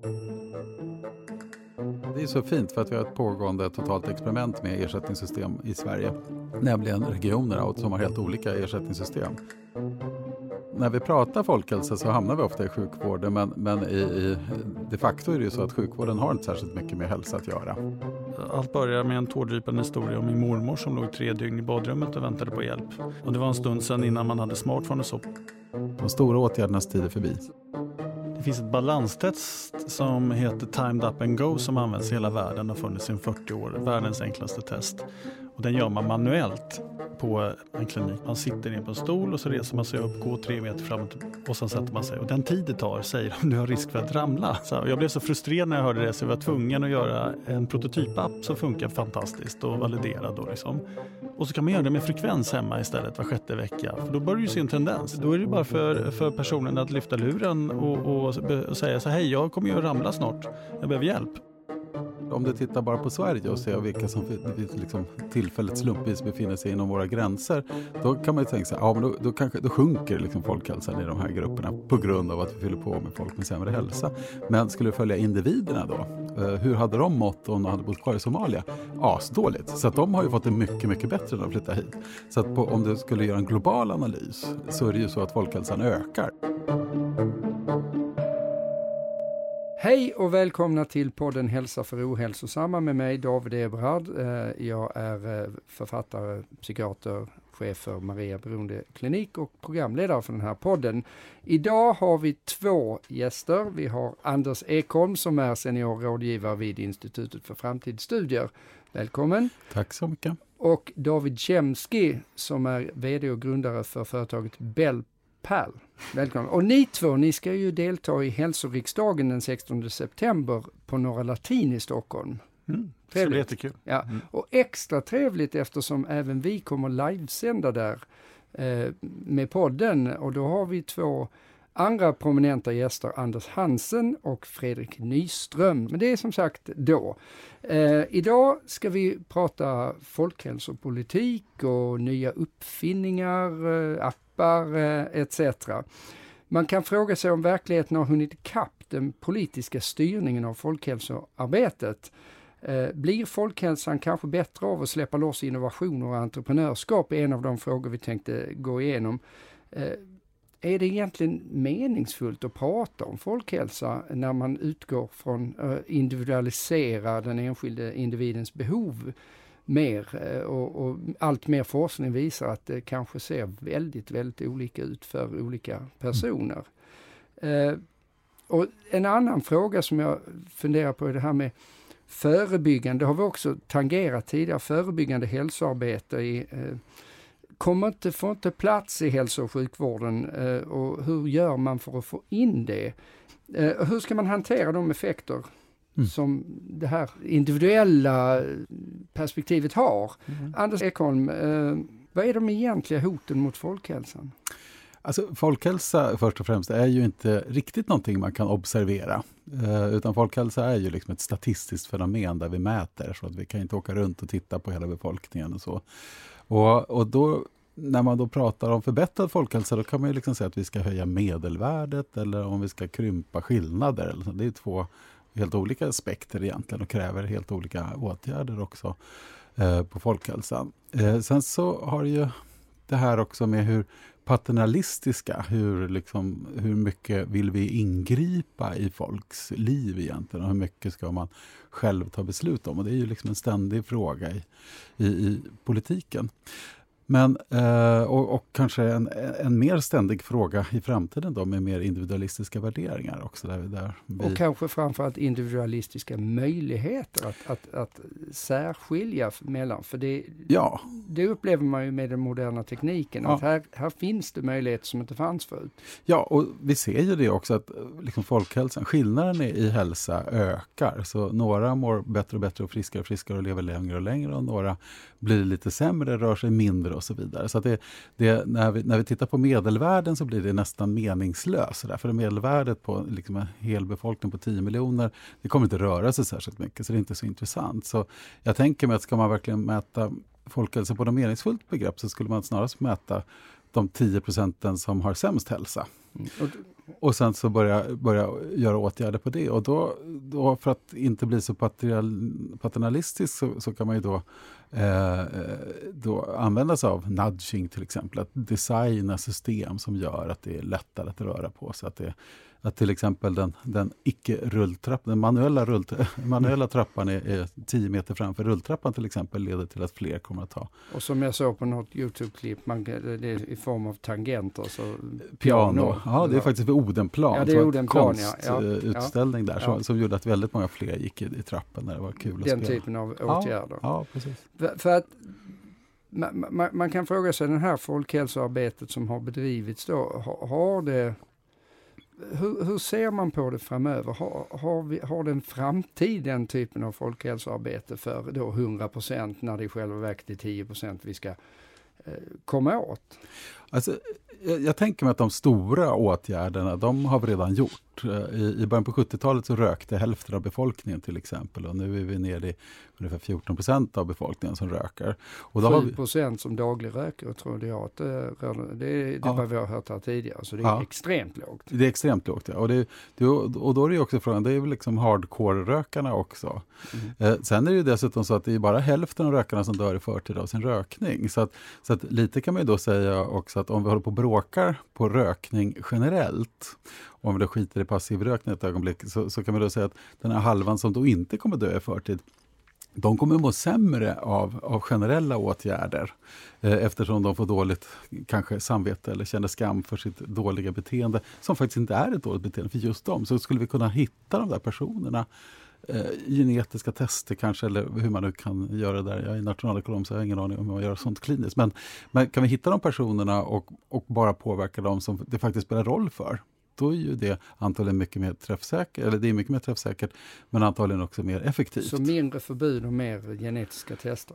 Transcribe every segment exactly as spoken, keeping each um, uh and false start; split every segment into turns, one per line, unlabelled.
Det är så fint för att vi har ett pågående totalt experiment med ersättningssystem i Sverige. Nämligen regionerna som har helt olika ersättningssystem. När vi pratar folkhälsa så hamnar vi ofta i sjukvården, men, men i, i, de facto är det ju så att sjukvården har inte särskilt mycket med hälsa att göra.
Allt börjar med en tårdrypande historia om min mormor som låg tre dygn i badrummet och väntade på hjälp. Och det var en stund sedan innan man hade smartphone och så.
De stora åtgärdernas tid är förbi.
Det finns ett balanstest som heter Timed Up and Go som används i hela världen och har funnits i fyrtio år. Världens enklaste test. Och den gör man manuellt på en klinik. Man sitter ner på en stol och så reser man sig upp, går tre meter framåt och sen sätter man sig. Och den tid det tar säger om du har risk för att ramla. Så jag blev så frustrerad när jag hörde det så jag var tvungen att göra en prototypapp som funkar fantastiskt och validerad. Då liksom. Och så kan man göra det med frekvens hemma istället var sjätte vecka. För då börjar du se en tendens. Då är det bara för, för personen att lyfta luren och, och, och säga så hej, jag kommer ju att ramla snart. Jag behöver hjälp.
Om du tittar bara på Sverige och ser vilka som liksom tillfälligt slumpvis befinner sig inom våra gränser, då kan man ju tänka sig, ja men då, då, kanske, då sjunker liksom folkhälsan i de här grupperna på grund av att vi fyller på med folk med sämre hälsa. Men skulle du följa individerna då? Hur hade de mått om de hade bott kvar i Somalia? Asdåligt. Så att de har ju fått det mycket, mycket bättre när de flyttar hit. Så att på, om du skulle göra en global analys så är det ju så att folkhälsan ökar.
Hej och välkomna till podden Hälsa för ohälsosamma med mig David Eberhard. Jag är författare, psykiater, chef för Maria Beroende klinik och programledare för den här podden. Idag har vi två gäster. Vi har Anders Ekholm som är seniorrådgivare vid Institutet för framtidsstudier. Välkommen.
Tack så mycket.
Och David Chemsky som är vd och grundare för företaget Bell Pal. Välkommen. Och ni två, ni ska ju delta i hälsoriksdagen den sextonde september på Norra Latin i Stockholm.
Mm. Så det är jättekul.
Ja. Mm. Och extra trevligt eftersom även vi kommer livesända där eh, med podden. Och då har vi två andra prominenta gäster, Anders Hansen och Fredrik Nyström. Men det är som sagt då. Eh, idag ska vi prata folkhälsopolitik och nya uppfinningar, eh, appar eh, et cetera. Man kan fråga sig om verkligheten har hunnit ikapp den politiska styrningen av folkhälsoarbetet. Eh, blir folkhälsan kanske bättre av att släppa loss innovationer och entreprenörskap? Är en av de frågor vi tänkte gå igenom. Eh, Är det egentligen meningsfullt att prata om folkhälsa när man utgår från att individualisera den enskilde individens behov mer? Och, och allt mer forskning visar att det kanske ser väldigt, väldigt olika ut för olika personer. Mm. Eh, och en annan fråga som jag funderar på är det här med förebyggande. Det har vi också tangerat tidigare. Förebyggande hälsoarbete i eh, kommer inte, får inte plats i hälso- och sjukvården eh, och hur gör man för att få in det? Eh, hur ska man hantera de effekter mm. som det här individuella perspektivet har? Mm. Anders Ekholm, eh, vad är de egentliga hoten mot folkhälsan?
Alltså folkhälsa först och främst är ju inte riktigt någonting man kan observera. Eh, utan folkhälsa är ju liksom ett statistiskt fenomen där vi mäter så att vi kan inte åka runt och titta på hela befolkningen och så. Och, och då, när man då pratar om förbättrad folkhälsa då kan man ju liksom säga att vi ska höja medelvärdet eller om vi ska krympa skillnader. Eller så. Det är två helt olika aspekter egentligen och kräver helt olika åtgärder också eh, på folkhälsan. Eh, sen så har ju det här också med hur paternalistiska, hur, liksom, hur mycket vill vi ingripa i folks liv egentligen och hur mycket ska man själv ta beslut om. Och det är ju liksom en ständig fråga i, i, i politiken. Men, eh, och, och kanske en, en mer ständig fråga i framtiden då med mer individualistiska värderingar också. Där, där vi...
Och kanske framförallt individualistiska möjligheter att, att, att särskilja mellan. För det,
ja.
det upplever man ju med den moderna tekniken.
Ja.
Att här, här finns det möjligheter som inte fanns förut.
Ja, och vi ser ju det också att liksom folkhälsan, skillnaden i hälsa ökar. Så några mår bättre och bättre och friskare och friskare och lever längre och längre och några blir lite sämre, rör sig mindre och så vidare. Så att det, det, när, vi, när vi tittar på medelvärden så blir det nästan meningslöst. För medelvärdet på liksom en hel befolkning på tio miljoner, det kommer inte röra sig särskilt mycket så det är inte så intressant. Så jag tänker mig att ska man verkligen mäta folkhälsa på något meningsfullt begrepp så skulle man snarast mäta de tio procenten som har sämst hälsa.
Mm. Och,
och sen så börja, börja göra åtgärder på det. Och då, då för att inte bli så paternalistisk så, så kan man ju då, eh, då använda sig av nudging till exempel. Att designa system som gör att det är lättare att röra på sig. Att det Att till exempel den, den icke-rulltrappan, den manuella, rulltra, manuella trappan är, är tio meter framför rulltrappan till exempel, leder till att fler kommer att ta.
Och som jag såg på något YouTube-klipp, man, det är i form av tangenter. Så
piano.
piano.
Ja, det är faktiskt vid Odenplan.
Ja, det är Odenplan, ja.
konstutställning
ja.
där
ja.
som, som gjorde att väldigt många fler gick i, i trappen när det var kul att
Den
spela.
Den typen av åtgärder.
Ja, ja precis.
För, för att man, man, man kan fråga sig, det här folkhälsoarbetet som har bedrivits då, har, har det Hur, hur ser man på det framöver? Har, har, vi, har det en framtid, den typen av folkhälsoarbete, för då hundra procent när det i själva verket är tio procent vi ska eh, komma åt?
Alltså, jag, jag tänker mig att de stora åtgärderna, de har vi redan gjort. I, i början på sjuttiotalet så rökte hälften av befolkningen till exempel, och nu är vi nere i ungefär fjorton procent av befolkningen som röker. Och då
sju procent vi... som daglig röker, tror jag att det, det är det ja. vad vi har hört här tidigare, så det är ja. extremt lågt.
Det är extremt lågt, ja. Och, det, det, och då är det också frågan, det är väl liksom hardcore-rökarna också. Mm. Eh, sen är det ju dessutom så att det är bara hälften av rökarna som dör i förtid av sin rökning. Så att, så att lite kan man ju då säga också att om vi håller på och bråkar på rökning generellt, om vi då skiter i passiv rökning ett ögonblick, så, så kan man då säga att den här halvan som då inte kommer dö i förtid, de kommer må sämre av, av generella åtgärder eh, eftersom de får dåligt kanske samvete eller känner skam för sitt dåliga beteende, som faktiskt inte är ett dåligt beteende för just dem. Så skulle vi kunna hitta de där personerna, eh, genetiska tester kanske, eller hur man nu kan göra det där. Jag är nationalekonom så jag har ingen aning om hur man gör sånt kliniskt. Men, men kan vi hitta de personerna och, och bara påverka dem som det faktiskt spelar roll för, då är ju det antagligen mycket mer träffsäkert, eller det är mycket mer träffsäkert, men antagligen också mer effektivt.
Så mindre förbud och mer genetiska tester?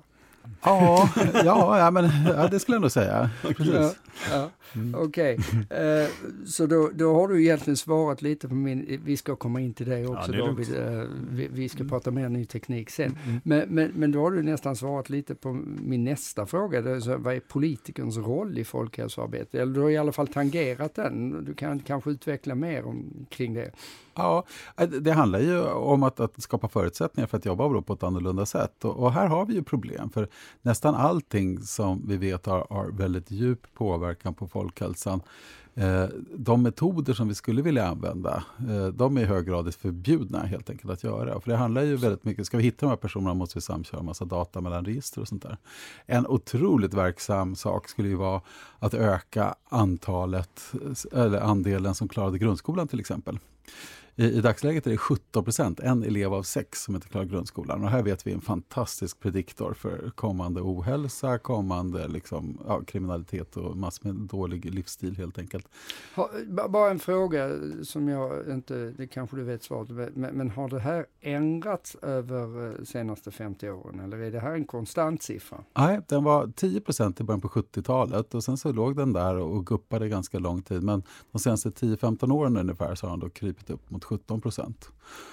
Ja, ja, ja, men, ja det skulle jag nog säga. Precis.
Ja, ja. Mm. Okej, okay. uh, så då, då har du egentligen svarat lite på min, vi ska komma in till det också, ja, det David, uh, vi, vi ska mm. prata mer ny teknik sen. Mm. Men, men, men då har du nästan svarat lite på min nästa fråga, det är så, vad är politikerns roll i folkhälsoarbete? Eller du har i alla fall tangerat den, du kan kanske utveckla mer om, kring det.
Ja, det handlar ju om att, att skapa förutsättningar för att jobba på ett annorlunda sätt. Och, och här har vi ju problem, för nästan allting som vi vet har, har väldigt djup påverkan på folkhälsan. Eh, de metoder som vi skulle vilja använda, eh, de är i hög grad förbjudna helt enkelt att göra. För det handlar ju väldigt mycket, ska vi hitta de här personerna måste vi samköra en massa data mellan register och sånt där. En otroligt verksam sak skulle ju vara att öka antalet, eller andelen som klarade grundskolan till exempel. I, I dagsläget är det sjutton procent, en elev av sex som inte klarar grundskolan. Och här vet vi en fantastisk prediktor för kommande ohälsa, kommande liksom, ja, kriminalitet och massor med dålig livsstil helt enkelt.
Ha, bara en fråga som jag inte, det kanske du vet svaret, men, men har det här ändrats över senaste femtio åren? Eller är det här en konstant siffra?
Nej, den var tio procent i början på sjuttiotalet och sen så låg den där och guppade ganska lång tid. Men de senaste tio femton åren ungefär så har den då krypit upp mot sjutton procent.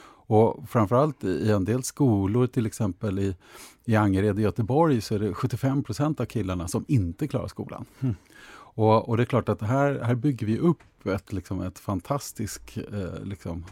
Och framförallt i en del skolor, till exempel i, i Angered i Göteborg, så är det sjuttiofem procent av killarna som inte klarar skolan. Mm. Och, och det är klart att här, här bygger vi upp ett, liksom, ett fantastiskt eh, liksom,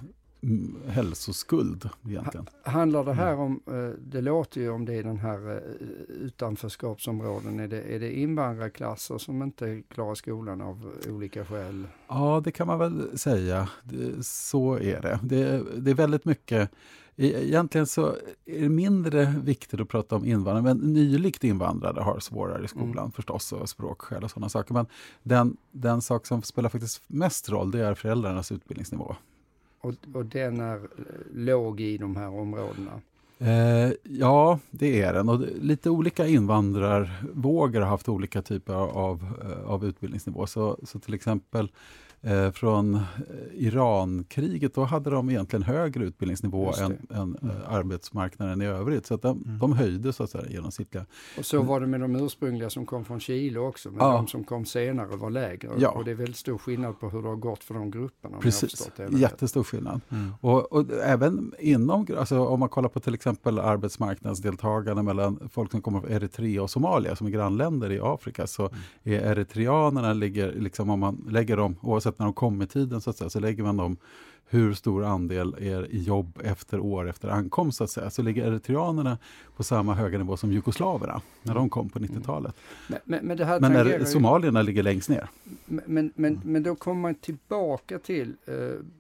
hälsoskuld egentligen.
Handlar det här om, det låter ju om det är den här utanförskapsområden, är det, är det invandrarklasser som inte klarar skolan av olika skäl?
Ja, det kan man väl säga. Det, så är det. det. Det är väldigt mycket, egentligen så är det mindre viktigt att prata om invandrare, men nyligt invandrare har svårare i skolan mm. förstås, och språkskäl och sådana saker. Men den, den sak som spelar faktiskt mest roll, det är föräldrarnas utbildningsnivå.
Och, och den är låg i de här områdena?
Eh, ja, det är den. Och lite olika invandrarvågor har haft olika typer av, av utbildningsnivå. Så, så till exempel eh, från Irankriget, då hade de egentligen högre utbildningsnivå än, än mm. arbetsmarknaden i övrigt. Så att de, mm. de höjde så att säga genomsnittliga.
Och så var det med de ursprungliga som kom från Chile också. Men ja. de som kom senare var lägre. Ja. Och det är väldigt stor skillnad på hur det har gått för de grupperna.
Precis, jättestor skillnad. Mm. Och, och även inom, alltså om man kollar på till exempel arbetsmarknadsdeltagarna mellan folk som kommer från Eritrea och Somalia som är grannländer i Afrika, så mm. är eritreanerna ligger, liksom om man lägger dem, oavsett att när de kommer i tiden så att säga, så lägger man dem hur stor andel är i jobb efter år efter ankomst så att säga. Så ligger eritreanerna på samma höga nivå som jugoslaverna när de kom på nittiotalet.
Men, men, men, det här
men
tangerar
när somalierna ligger längst ner.
Men, men, men, men då kommer man tillbaka till eh,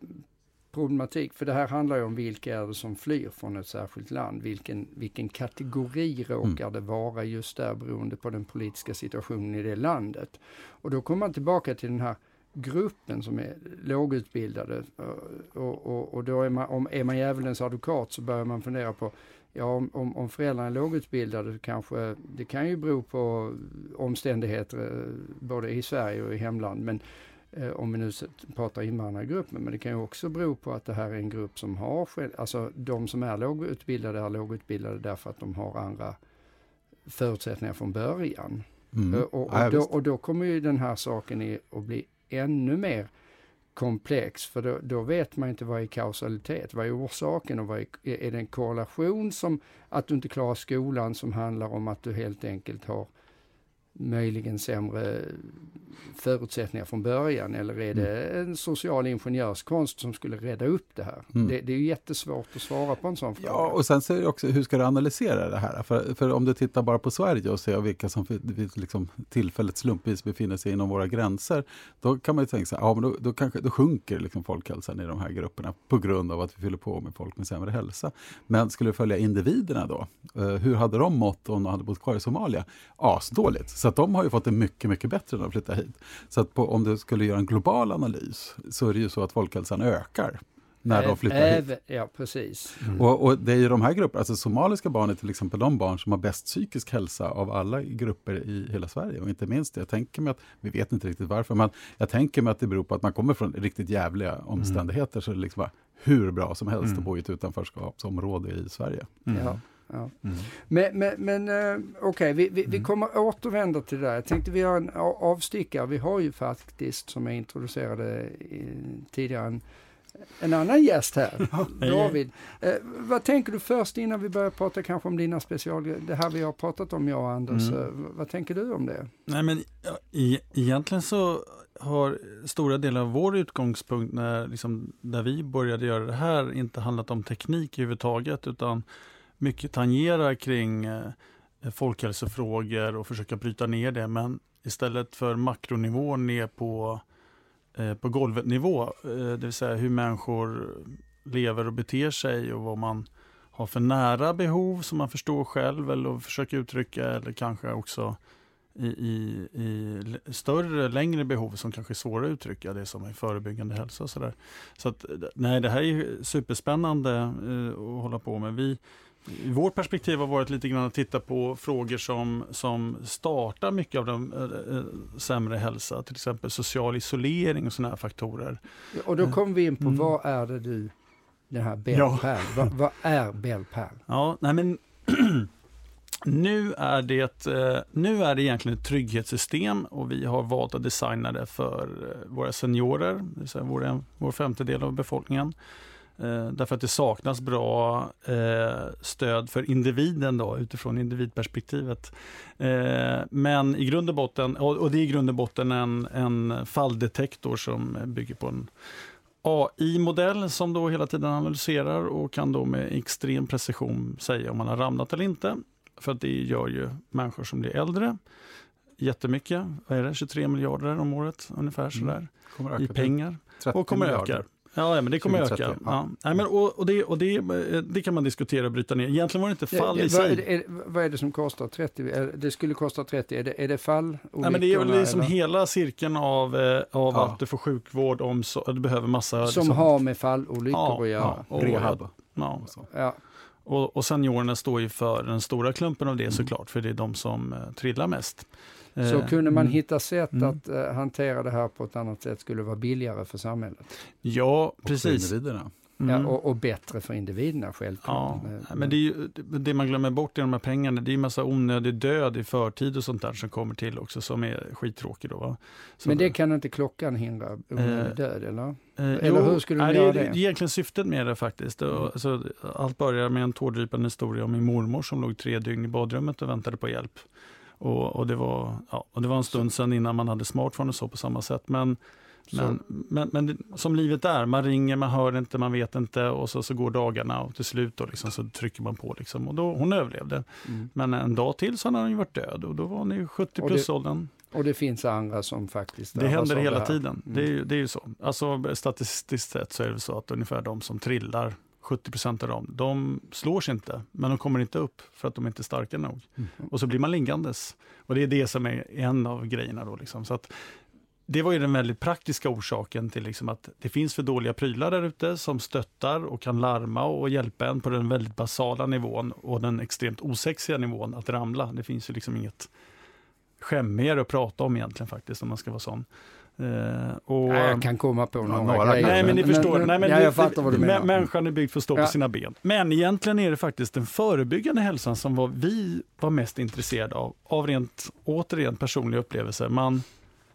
problematik, för det här handlar ju om vilka är det som flyr från ett särskilt land, vilken, vilken kategori råkar mm. det vara just där beroende på den politiska situationen i det landet. Och då kommer man tillbaka till den här gruppen som är lågutbildade och, och, och då är man, om är man djävulens advokat så börjar man fundera på, ja om, om, om föräldrarna är lågutbildade kanske, det kan ju bero på omständigheter både i Sverige och i hemland, men om vi nu pratar invandrargruppen, men det kan ju också bero på att det här är en grupp som har, alltså de som är lågutbildade är lågutbildade därför att de har andra förutsättningar från början. Mm. Och, och, ja, då, och då kommer ju den här saken i, att bli ännu mer komplex, för då, då vet man inte vad är kausalitet, vad är orsaken och vad är, är det en korrelation som att du inte klarar skolan som handlar om att du helt enkelt har möjligen sämre förutsättningar från början, eller är det en social ingenjörskonst som skulle reda upp det här? Mm. Det, det är ju jättesvårt att svara på en sån fråga.
Ja, och sen så är det också, hur ska du analysera det här? För, för om du tittar bara på Sverige och ser vilka som vid liksom, tillfället slumpvis befinner sig inom våra gränser, då kan man ju tänka sig, ja men då, då, kanske, då sjunker liksom folkhälsan i de här grupperna på grund av att vi fyller på med folk med sämre hälsa. Men skulle du följa individerna då? Hur hade de mått om de hade bott kvar i Somalia? Asdåligt. Så att de har ju fått det mycket, mycket bättre när de flyttar hit. Så att på, om du skulle göra en global analys så är det ju så att folkhälsan ökar när Ä- de flyttar äv- hit.
Ja, precis.
Mm. Och, och det är ju de här grupperna, alltså somaliska barn är till exempel de barn som har bäst psykisk hälsa av alla grupper i hela Sverige. Och inte minst, jag tänker mig att, vi vet inte riktigt varför, men jag tänker mig att det beror på att man kommer från riktigt jävliga omständigheter, mm. så det är liksom bara hur bra som helst mm. att bo i ett utanförskapsområde i Sverige.
Mm. Ja. Ja. Mm. Men, men, men uh, okej, okay, vi, vi, mm. vi kommer återvända till det där. Jag tänkte vi har en avstickare. Vi har ju faktiskt, som jag introducerade i, tidigare, en, en annan gäst här. David. Uh, vad tänker du först innan vi börjar prata kanske om dina special... Det här vi har pratat om, jag och Anders. Mm. Uh, vad tänker du om det?
Nej, men i, egentligen så har stora delar av vår utgångspunkt när, liksom, där vi började göra det här inte handlat om teknik överhuvudtaget, utan mycket tangerar kring eh, folkhälsofrågor och försöka bryta ner det, men istället för makronivå ner på, eh, på golvnivå, eh, det vill säga hur människor lever och beter sig och vad man har för nära behov som man förstår själv eller försöker uttrycka, eller kanske också i, i, i större, längre behov som kanske är svåra att uttrycka, det som är förebyggande hälsa och sådär. Så att, nej, det här är superspännande eh, att hålla på med. Vi I vår perspektiv har varit lite grann att titta på frågor som, som startar mycket av den äh, sämre hälsa, till exempel social isolering och sådana här faktorer.
Och då kommer vi in på, mm. vad är det du, den här Bell
ja.
Pal, vad, vad är Bell Pal?
Ja, nej men nu är det nu är det egentligen ett trygghetssystem, och vi har valt att designa det för våra seniorer, det vill säga vår, vår femtedel av befolkningen. Eh, därför att det saknas bra eh, stöd för individen då, utifrån individperspektivet. Eh, men i grund och botten, och, och det är i grund och botten en, en falldetektor som bygger på en A I-modell som då hela tiden analyserar och kan då med extrem precision säga om man har ramlat eller inte. För att det gör ju människor som blir äldre jättemycket. Vad är det? tjugotre miljarder om året ungefär sådär.
Mm.
I pengar. Och kommer öka. Ja, men det kommer att öka. Ja. Nej, men, och och, det, och det, det kan man diskutera och bryta ner. Egentligen var det inte fall
det,
i
det, vad,
sig.
är det, vad är det som kostar trettio? Det skulle kosta trettio. Är det, är det fall?
Nej, men det är väl liksom hela cirkeln av, av ja. att du får sjukvård om så, du behöver massa...
Som
liksom,
har med fallolyckor
ja,
att göra.
Ja, och,
rehab.
Ja.
Och,
ja.
och, och seniorerna står ju för den stora klumpen av det mm. såklart. För det är de som uh, trillar mest.
Så
eh,
kunde man hitta sätt
mm.
att uh, hantera det här på ett annat sätt, skulle vara billigare för samhället.
Ja,
och
precis.
För individerna.
Mm. Ja, och, och bättre för individerna självklart.
Ja,
men,
men det, är ju, det man glömmer bort i de här pengarna, det är en massa onödig död i förtid och sånt där som kommer till också, som är skittråkigt då, va? Så
men det kan inte klockan hindra onödig
eh,
död, eller?
Eh,
eller
jo,
hur skulle du
nej,
göra
det?
det?
Det är egentligen syftet med det faktiskt. Mm. Alltså, allt börjar med en tårdrypande historia om min mormor som låg tre dygn i badrummet och väntade på hjälp. Och, och, det var, ja, och det var en stund sedan innan man hade smartphone och så på samma sätt. Men Men, men, men som livet är, man ringer, man hör inte, man vet inte och så, så går dagarna och till slut då liksom, så trycker man på liksom, och då, hon överlevde. Mm. Men en dag till så hade hon ju varit död och då var hon ju sjuttio plus åldern.
Och det finns andra som faktiskt...
Det händer hela det tiden. Mm. Det, är ju, det är ju så. Alltså statistiskt sett så är det så att ungefär de som trillar, sjuttio procent av dem, de slås inte, men de kommer inte upp för att de inte är starka nog. Mm. Och så blir man liggandes. Och det är det som är en av grejerna då liksom. Så att det var ju den väldigt praktiska orsaken till liksom att det finns för dåliga prylar där ute som stöttar och kan larma och hjälpa en på den väldigt basala nivån och den extremt osexiga nivån att ramla. Det finns ju liksom inget skämmigare att prata om egentligen faktiskt om man ska vara sån.
Uh, och, ja, jag kan komma på några, några
grejer. Nej, men ni
men,
förstår.
Men,
nej, men
ja,
det,
jag fattar vad du menar.
Människan är byggd för att stå ja. på sina ben. Men egentligen är det faktiskt den förebyggande hälsan som var, vi var mest intresserade av. Av rent, återigen, personliga upplevelser. Man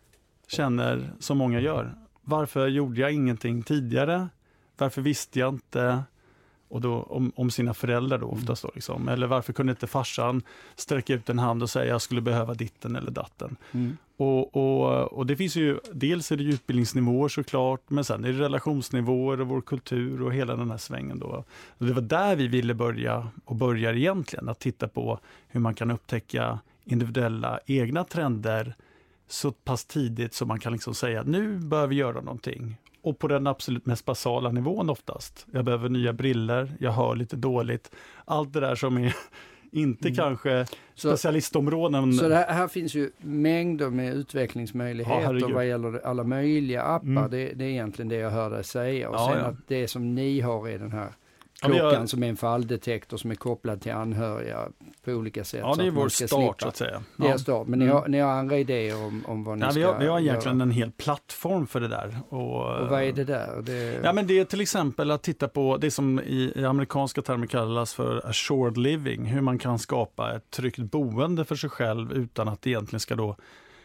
känner, som många gör, varför gjorde jag ingenting tidigare? Varför visste jag inte? Och då om, om sina föräldrar då oftast då liksom. Eller varför kunde inte farsan sträcka ut en hand och säga jag skulle behöva ditten eller datten. Mm. Och, och, och det finns ju, dels är det utbildningsnivåer såklart, men sen är det relationsnivåer och vår kultur och hela den här svängen då. Och det var där vi ville börja och börjar egentligen, att titta på hur man kan upptäcka individuella egna trender så pass tidigt så man kan liksom säga nu bör vi göra någonting. Och på den absolut mest basala nivån oftast. Jag behöver nya briller, jag hör lite dåligt. Allt det där som är inte mm. kanske så, specialistområden.
Så det här, här finns ju mängder med utvecklingsmöjligheter ja, vad gäller alla möjliga appar. Mm. Det, det är egentligen det jag hör dig säga. Och ja, sen ja. att det som ni har är den här klockan ja, har... som är en falldetektor som är kopplad till anhöriga på olika sätt.
Ja, det är vår start slippa. så att säga. Ja.
Det är start, men mm. ni, har, ni har andra idéer om, om vad ni ja, ska
vi har, vi har
göra.
egentligen en hel plattform för det där. Och,
och vad är det där? Det...
Ja, men det är till exempel att titta på det som i, i amerikanska termer kallas för assured living. Hur man kan skapa ett tryggt boende för sig själv utan att det egentligen ska då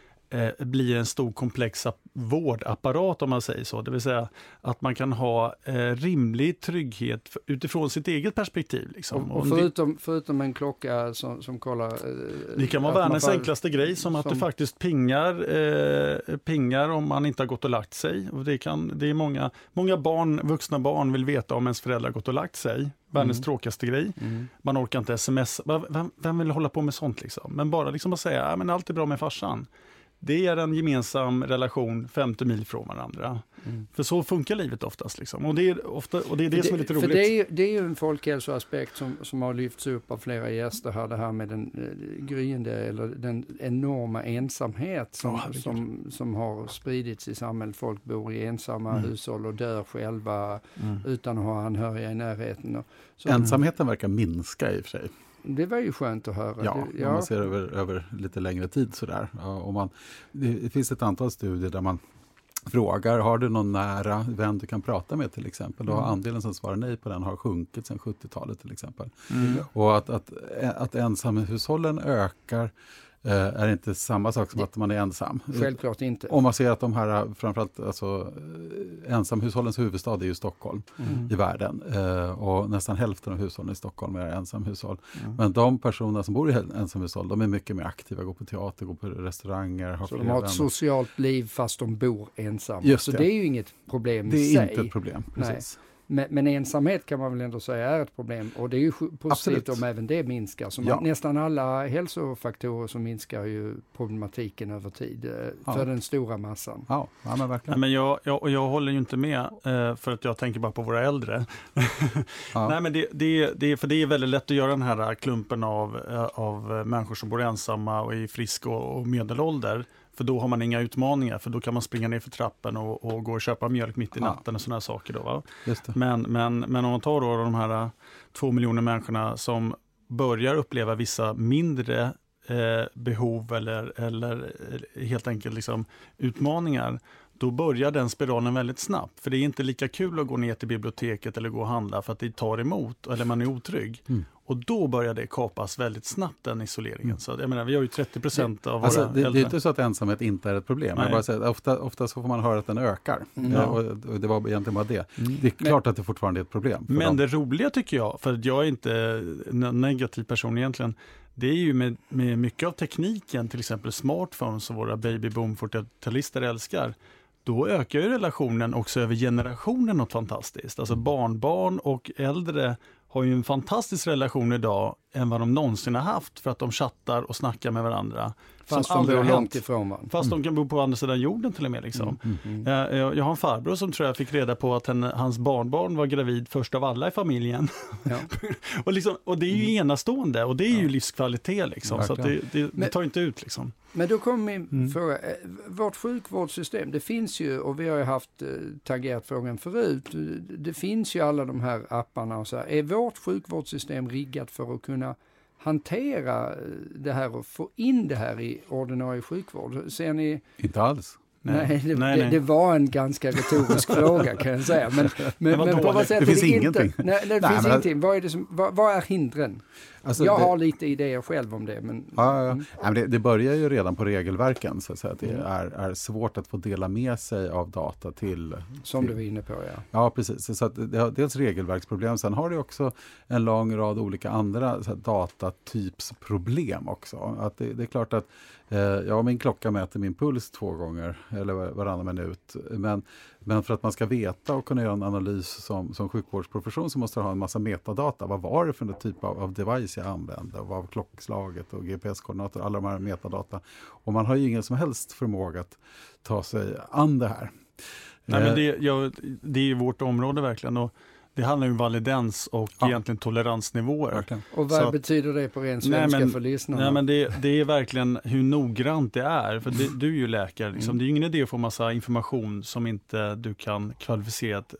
eh, bli en stor komplex vårdapparat om man säger så. Det vill säga att man kan ha eh, rimlig trygghet för, utifrån sitt eget perspektiv. Liksom.
Och, och förutom, förutom en klocka som, som kollar... Eh,
det kan vara världens fall, enklaste grej som, som att det faktiskt pingar, eh, pingar om man inte har gått och lagt sig. Och det, kan, det är många, många barn, vuxna barn vill veta om ens föräldrar har gått och lagt sig. Världens mm. tråkigaste grej. Mm. Man orkar inte sms. Vem, vem vill hålla på med sånt liksom? Men bara liksom att säga, ja, men allt är bra med farsan. Det är en gemensam relation femtio mil från varandra. Mm. För så funkar livet oftast. Liksom. Och, det är ofta, och det är det, det som är lite roligt.
För det är ju, det är ju en folkhälsoaspekt som, som har lyfts upp av flera gäster här. Det här med den eh, gryende eller den enorma ensamhet som, oh, som, som har spridits i samhället. Folk bor i ensamma mm. hushåll och dör själva mm. utan att ha anhöriga i närheten. Och, så,
Ensamheten verkar minska i och för sig.
Det var ju skönt att höra.
Ja,
det, ja.
om man ser över, över lite längre tid sådär. Ja, och man, det finns ett antal studier där man frågar, har du någon nära vän du kan prata med till exempel? Då har andelen som svarar nej på den har sjunkit sedan sjuttiotalet till exempel. Mm. Och att, att, att ensamhushållen ökar är inte samma sak som att man är ensam.
Självklart inte.
Om man ser att de här, framförallt alltså, ensamhushållens huvudstad är ju Stockholm mm. i världen. Och nästan hälften av hushållen i Stockholm är ensamhushåll. Mm. Men de personer som bor i ensamhushåll, de är mycket mer aktiva, går på teater, går på restauranger. Har
så de har ett vänner. socialt liv fast de bor ensamma.
Just
så
det.
det är ju inget problem
det
i sig.
Det är inte ett problem, precis.
Nej. Men, men ensamhet kan man väl ändå säga är ett problem. Och det är ju positivt Absolut. om även det minskar. Så man, ja. nästan alla hälsofaktorer som minskar ju problematiken över tid ja. för den stora massan.
Ja, ja men verkligen.
Nej, men jag, jag, jag håller ju inte med för att jag tänker bara på våra äldre. ja. Nej, men det, det, det, för det är väldigt lätt att göra den här klumpen av, av människor som bor ensamma och är friska och, och medelålder. För då har man inga utmaningar, för då kan man springa ner för trappen och, och gå och köpa mjölk mitt i natten ja. och sådana saker. Då, va?
Just det.
Men, men, men om man tar då de här två miljoner människorna som börjar uppleva vissa mindre eh, behov eller, eller helt enkelt liksom utmaningar, då börjar den spiralen väldigt snabbt. För det är inte lika kul att gå ner till biblioteket eller gå och handla för att det tar emot eller man är otrygg. Mm. Och då börjar det kapas väldigt snabbt, den isoleringen. Mm. Så jag menar, vi har ju trettio procent av
alltså,
våra
det,
äldre.
det är inte så att ensamhet inte är ett problem. Jag bara säger, ofta, ofta så får man höra att den ökar. Mm. Ja, och, och det var egentligen bara det. Mm. Det är klart men, att det fortfarande är ett problem.
Men
dem.
det roliga tycker jag, för jag är inte en negativ person egentligen, det är ju med, med mycket av tekniken, till exempel smartphones och våra babyboom-fyrtiotalister älskar. då ökar ju relationen också över generationen något fantastiskt. Alltså barnbarn och äldre har ju en fantastisk relation idag än vad de någonsin har haft för att de chattar och snackar med varandra.
Fast de bor långt ifrån varandra.
Fast mm. de kan bo på andra sidan jorden till och med. Liksom. Mm. Mm. Jag, jag, jag har en farbror som tror jag fick reda på att henne, hans barnbarn var gravid först av alla i familjen. Ja. och, liksom, och det är ju enastående och det är ju ja. livskvalitet. Liksom, ja, så att det, det, det tar inte ut. Liksom.
Men då kommer min mm. fråga. Vårt sjukvårdssystem, det finns ju, och vi har ju haft eh, tangerat frågan förut, det finns ju alla de här apparna och så här. Är vårt sjukvårdssystem riggat för att kunna hantera det här och få in det här i ordinarie sjukvård? Ser ni?
Inte alls.
Nej, nej, det, nej, nej. Det, det var en ganska retorisk fråga kan jag säga. Men, men, men på vad sätt
det finns
det
ingenting.
Inte, nej, det nej, finns men... ingenting. Vad är, det som, vad, vad är hindren? Alltså, jag det... har lite idéer själv om det. Men,
ja, ja. Mm. Ja, men det, det börjar ju redan på regelverken. Så att säga. Det är, är svårt att få dela med sig av data till...
Som
till...
du var inne på, ja.
Ja, precis. Så att det har dels regelverksproblem. Sen har det också en lång rad olika andra så här, datatypsproblem också. Att det, det är klart att eh, ja, min klocka mäter min puls två gånger eller varannan minut. Men, men för att man ska veta och kunna göra en analys som, som sjukvårdsprofession så måste man ha en massa metadata. Vad var det för en typ av, av device jag använde? Och vad var klockslaget och G P S-koordinator? Alla de här metadata. Och man har ju ingen som helst förmåga att ta sig an det här.
Nej, eh, men det, ja, det är ju vårt område verkligen och det handlar ju om validens och ja. egentligen toleransnivåer.
Verkligen. Och vad så betyder det på ren svenska
nej, men,
för lyssnarna?
Nej, men det, det är verkligen hur noggrant det är. För det, du är ju läkare. Liksom. Mm. Det är ju ingen idé att få massa information som inte du kan kvalificerat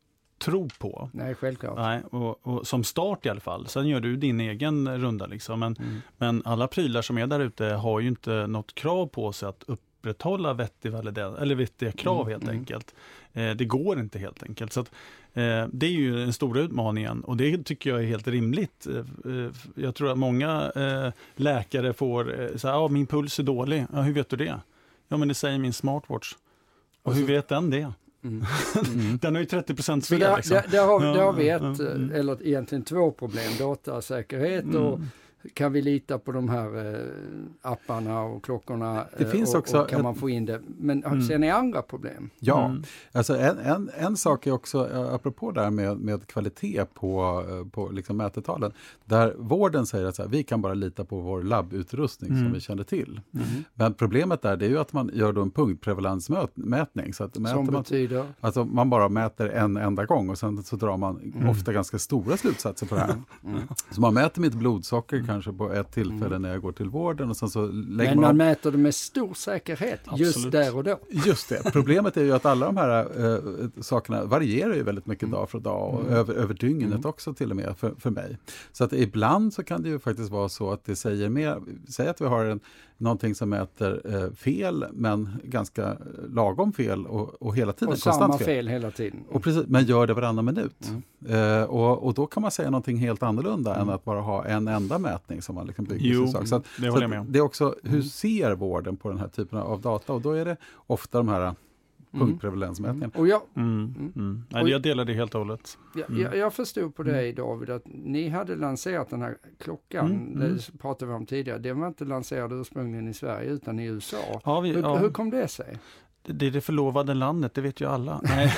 tro på.
Nej, självklart.
Nej, och, och som start i alla fall. Sen gör du din egen runda. Liksom. Men, mm. men alla prylar som är där ute har ju inte något krav på sig att upprätthålla vettig validens, eller vettiga krav mm. helt mm. enkelt. Eh, det går inte helt enkelt. Så att, eh, det är ju den stora utmaningen och det tycker jag är helt rimligt. Eh, jag tror att många eh, läkare får eh, säga, ja min puls är dålig. Ja, hur vet du det? Ja, men det säger min smartwatch. Och hur vet den det? Mm. Mm. Den har ju trettio procent fel.
Där,
liksom.
där, där, har, där har vi ett, mm. eller egentligen två problem. Datasäkerhet mm. och kan vi lita på de här eh, apparna och klockorna
det finns
och,
också
och kan
ett...
man få in det. Men
mm.
ser ni andra problem?
Ja,
mm.
alltså en, en, en sak är också, apropå där med, med kvalitet på, på liksom mätetalen, där vården säger att så här, vi kan bara lita på vår labbutrustning mm. som vi känner till. Mm. Men problemet där det är ju att man gör då en punktprevalensmätning. Så att
som
man,
betyder?
Alltså man bara mäter en enda gång och sen så drar man mm. ofta ganska stora slutsatser på det här. Mm. Så man mäter mitt blodsocker kanske på ett tillfälle mm. när jag går till vården och sen så lägger
men man,
man
mäter det med stor säkerhet. Absolut. Just där och då.
Just det. Problemet är ju att alla de här äh, sakerna varierar ju väldigt mycket mm. dag för dag och mm. över, över dygnet mm. också till och med för, för mig. Så att ibland så kan det ju faktiskt vara så att det säger mer, säg att vi har en, någonting som mäter äh, fel men ganska lagom fel och, och hela tiden
och samma fel.
fel
hela tiden.
Och precis, men gör det varannan minut.
Mm.
Uh, och, och då kan man säga någonting helt annorlunda mm. än att bara ha en enda mätning som man liksom bygger jo, sin sak. Så, att,
det håller jag med om.
Det är också, hur ser vården på den här typen av data? Och då är det ofta de här punktprevalensmätningarna.
Mm. Och jag,
mm. Mm. Mm. Nej, jag delar det helt och hållet.
Mm. Jag, jag förstod på dig David att ni hade lanserat den här klockan, mm. det pratade vi om tidigare. Den var inte lanserad ursprungligen i Sverige utan i U S A.
Ja, vi,
hur,
ja.
hur kom det sig?
Det är det förlovade landet, det vet ju alla. Nej,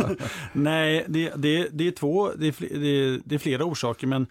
Nej det, det, det är två, det är, fl- det, är, det är flera orsaker, men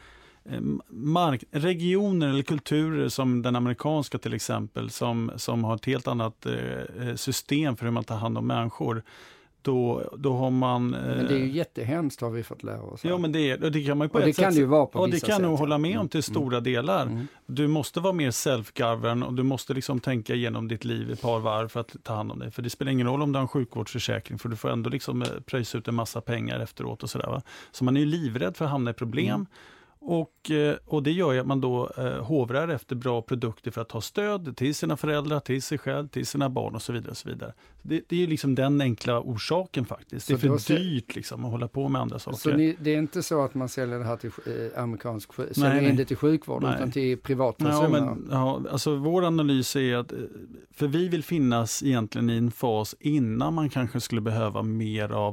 mark- regioner eller kulturer som den amerikanska till exempel, som, som har ett helt annat eh, system för hur man tar hand om människor, då, då har man... Eh,
men det är ju jättehemskt har vi fått lära oss.
Ja, men det, det kan man ju på
och
ett
det
sätt.
Kan ju vara på
ja,
vissa
det kan
sätt.
nog hålla med om till stora
mm.
delar.
Mm.
Du måste vara mer self-govern och du måste liksom tänka igenom ditt liv ett par varv för att ta hand om dig. För det spelar ingen roll om du har en sjukvårdsförsäkring, för du får ändå liksom pröjsa ut en massa pengar efteråt och sådär, va? Så man är ju livrädd för att hamna i problem. Mm. Och, och det gör ju att man då eh, hovrar efter bra produkter för att ha stöd till sina föräldrar, till sig själv, till sina barn och så vidare. Och så vidare. Det, det är ju liksom den enkla orsaken faktiskt. Så det är för ser... dyrt liksom, att hålla på med andra saker.
Så ni, det är inte så att man säljer det här till eh, amerikansk sjuk- säljer nej, in det till sjukvård nej. Utan till privatpersoner?
Ja, men, ja, alltså vår analys är att, för vi vill finnas egentligen i en fas innan man kanske skulle behöva mer av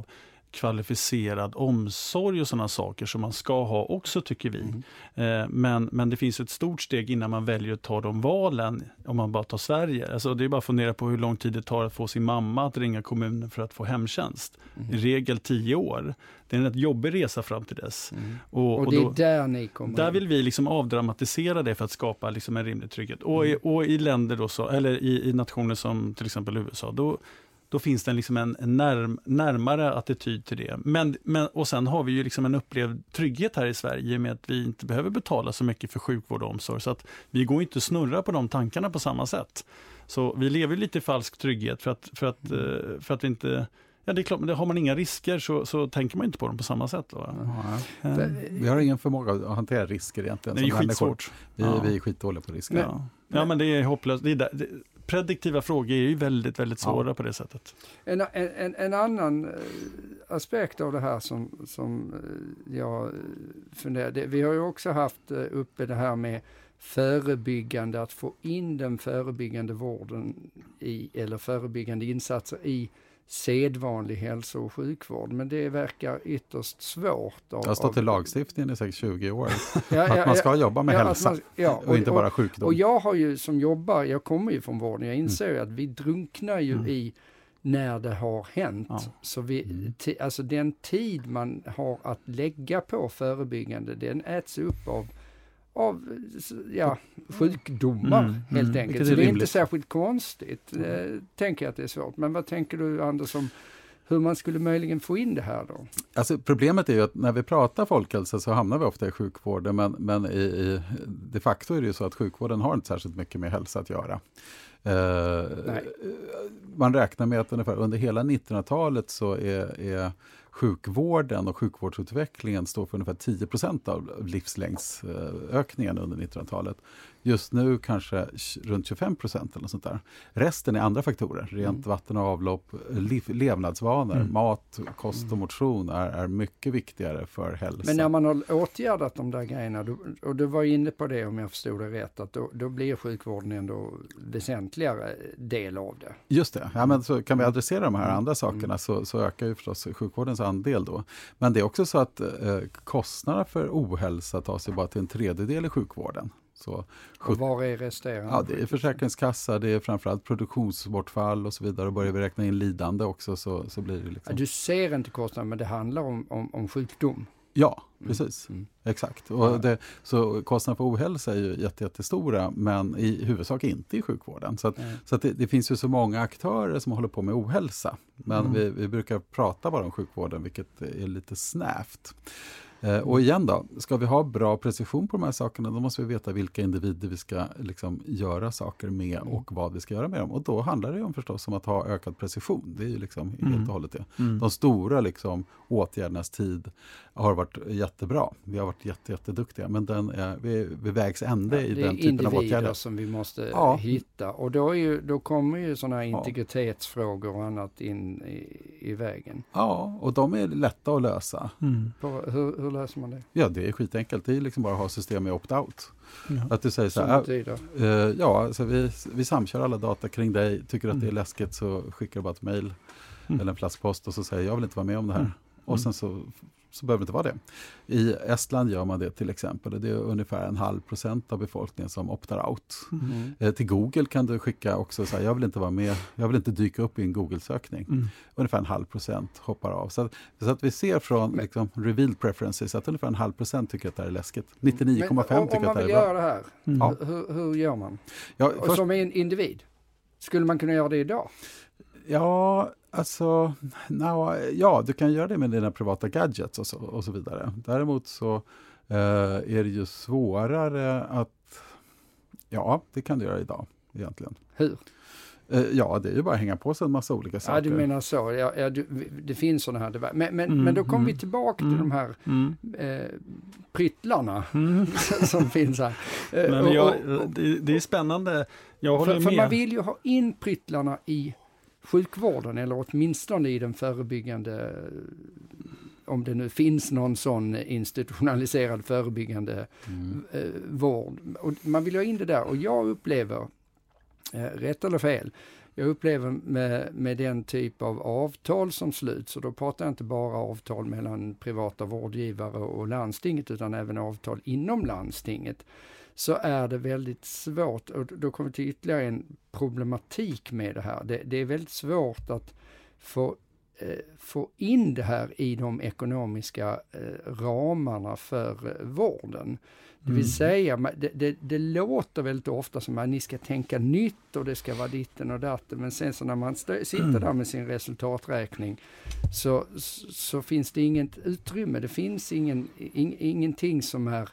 kvalificerad omsorg och sådana saker som man ska ha också, tycker vi.
Mm.
Eh, men, men det finns ett stort steg innan man väljer att ta de valen, om man bara tar Sverige. Alltså det är bara att fundera på hur lång tid det tar att få sin mamma att ringa kommunen för att få hemtjänst.
Mm.
I regel tio år. Det är en rätt jobbig resa fram till dess.
Mm.
Och,
Och
och
det är
då,
där ni kommer
där
in.
vill vi liksom avdramatisera det för att skapa liksom en rimlig trygghet. Och,
Mm.
i, och i länder då så, eller i, i nationer som till exempel U S A, då Då finns det liksom en, en närm, närmare attityd till det. Men, men, och sen har vi ju liksom en upplevd trygghet här i Sverige med att vi inte behöver betala så mycket för sjukvård och omsorg. Så att vi går inte snurra på de tankarna på samma sätt. Så vi lever lite i falsk trygghet för att, för att, för att vi inte... Ja, det är klart, men har man inga risker så, så tänker man inte på dem på samma sätt. Va?
Ja. Mm. Vi har ingen förmåga att hantera risker egentligen.
Det är skitsvårt.
Vi,
ja.
vi är skitdåliga på risker.
Men, ja. ja, men det är hopplöst. Det är där, det, prediktiva frågor är ju väldigt, väldigt svåra ja. på det sättet.
En, en, en annan aspekt av det här som, som jag funderar, vi har ju också haft uppe det här med förebyggande, att få in den förebyggande vården i, eller förebyggande insatser i sedvanlig hälso- och sjukvård, men det verkar ytterst svårt. Av,
det har stått i lagstiftningen i säkert tjugo år.
ja, ja,
att man ska jobba med
ja,
hälsa
man, ja, och,
och inte bara
och,
sjukdom.
Och jag har ju som jobbar, jag kommer ju från vården, jag inser ju mm. att vi drunknar ju mm. i när det har hänt. Ja. Så vi,
mm.
t- alltså den tid man har att lägga på förebyggande, den äts upp av av ja, sjukdomar mm, helt
mm,
enkelt. Så det är inte särskilt konstigt. Mm. Eh, tänker jag att det är svårt. Men vad tänker du, Anders, om hur man skulle möjligen få in det här då?
Alltså, problemet är ju att när vi pratar folkhälsa så hamnar vi ofta i sjukvården. Men, men i, i, de facto är det ju så att sjukvården har inte särskilt mycket med hälsa att göra. Eh, man räknar med att ungefär under hela nittonhundratalet så är, är sjukvården och sjukvårdsutvecklingen står för ungefär tio procent av livslängdsökningen under nittonhundratalet. Just nu kanske runt tjugofem procent eller något sånt där. Resten är andra faktorer. Rent mm. vatten och avlopp, liv, levnadsvanor, mm. mat, kost och motion är, är mycket viktigare för hälsa.
Men när man har åtgärdat de där grejerna, då, och du var inne på det om jag förstod det rätt, att då, då blir sjukvården ändå väsentligare del av det.
Just det. Ja, men så kan vi adressera de här mm. andra sakerna mm. så, så ökar ju förstås sjukvårdens andel då. Men det är också så att eh, kostnaderna för ohälsa tar sig bara till en tredjedel i sjukvården. Så,
och var är resterande?
Ja, det är försäkringskassa, det är framförallt produktionsbortfall och så vidare. Och börjar vi räkna in lidande också så, så blir det liksom...
Ja, du ser inte kostnaden, men det handlar om, om, om sjukdom.
Ja, precis. Mm. Mm. Exakt. Och
ja.
det, så kostnaden för ohälsa är ju jätte, jättestora, men i huvudsak inte i sjukvården. Så, att, mm. så att det, det finns ju så många aktörer som håller på med ohälsa. Men mm. vi, vi brukar prata bara om sjukvården, vilket är lite snävt. Eh, och igen då, ska vi ha bra precision på de här sakerna, då måste vi veta vilka individer vi ska liksom göra saker med och vad vi ska göra med dem. Och då handlar det ju om förstås om att ha ökad precision. Det är ju liksom mm. helt och hållet det. Mm. De stora liksom, åtgärdernas tid har varit jättebra. Vi har varit jätte, jätteduktiga, men den är, vi, vi vägs ände ja, i den typen av åtgärder. Det är individer
som vi måste
ja.
hitta. Och då, är ju, då kommer ju sådana här integritetsfrågor och annat in i, i vägen.
Ja, och de är lätta att lösa.
Mm. På, hur, hur löser man det?
Ja, det är skitenkelt. Det är liksom bara att ha system med opt-out. Ja. Att du säger så här, äh, äh, ja, alltså vi, vi samkör alla data kring dig. Tycker du att mm. det är läskigt så skickar du bara ett mejl mm. eller en flaskpost och så säger jag vill inte vara med om det här. Mm. Och sen så, så behöver det inte vara det. I Estland gör man det till exempel. Det är ungefär en halv procent av befolkningen som optar out. Mm. Eh, till Google kan du skicka också så här, jag vill inte vara med, jag vill inte dyka upp i en Google-sökning. Mm. Ungefär en halv procent hoppar av. Så, så att vi ser från liksom, revealed preferences att ungefär en halv procent tycker att det här är läskigt. nittionio komma fem tycker att det är bra.
Om man vill göra det här, mm. ja. hur, hur gör man?
Ja, först...
Som en individ, skulle man kunna göra det idag?
Ja, alltså, no, ja, du kan göra det med dina privata gadgets och så, och så vidare. Däremot så eh, är det ju svårare att, ja, det kan du göra idag egentligen.
Hur?
Eh, ja, det är ju bara att hänga på sig en massa olika saker.
Ja, du menar så. Ja, ja, du, det finns sådana här debatter. Men, men, mm, men då kommer mm, vi tillbaka mm, till de här mm. eh, pryttlarna mm. som finns här. Eh,
men jag, och, och, det, det är spännande. Jag håller
för,
med.
För man vill ju ha in pryttlarna i sjukvården eller åtminstone i den förebyggande, om det nu finns någon sån institutionaliserad förebyggande mm. eh, vård. Och man vill ha in det där och jag upplever, eh, rätt eller fel, jag upplever med, med den typ av avtal som sluts, och då pratar jag inte bara avtal mellan privata vårdgivare och landstinget utan även avtal inom landstinget, så är det väldigt svårt, och då kommer vi till ytterligare en problematik med det här. Det, det är väldigt svårt att få, eh, få in det här i de ekonomiska eh, ramarna för eh, vården. Det vill säga, det, det, det låter väldigt ofta som att ni ska tänka nytt och det ska vara ditten och datten, men sen så när man stö- sitter där med sin resultaträkning så, så, så finns det inget utrymme, det finns ingen, in, ingenting som är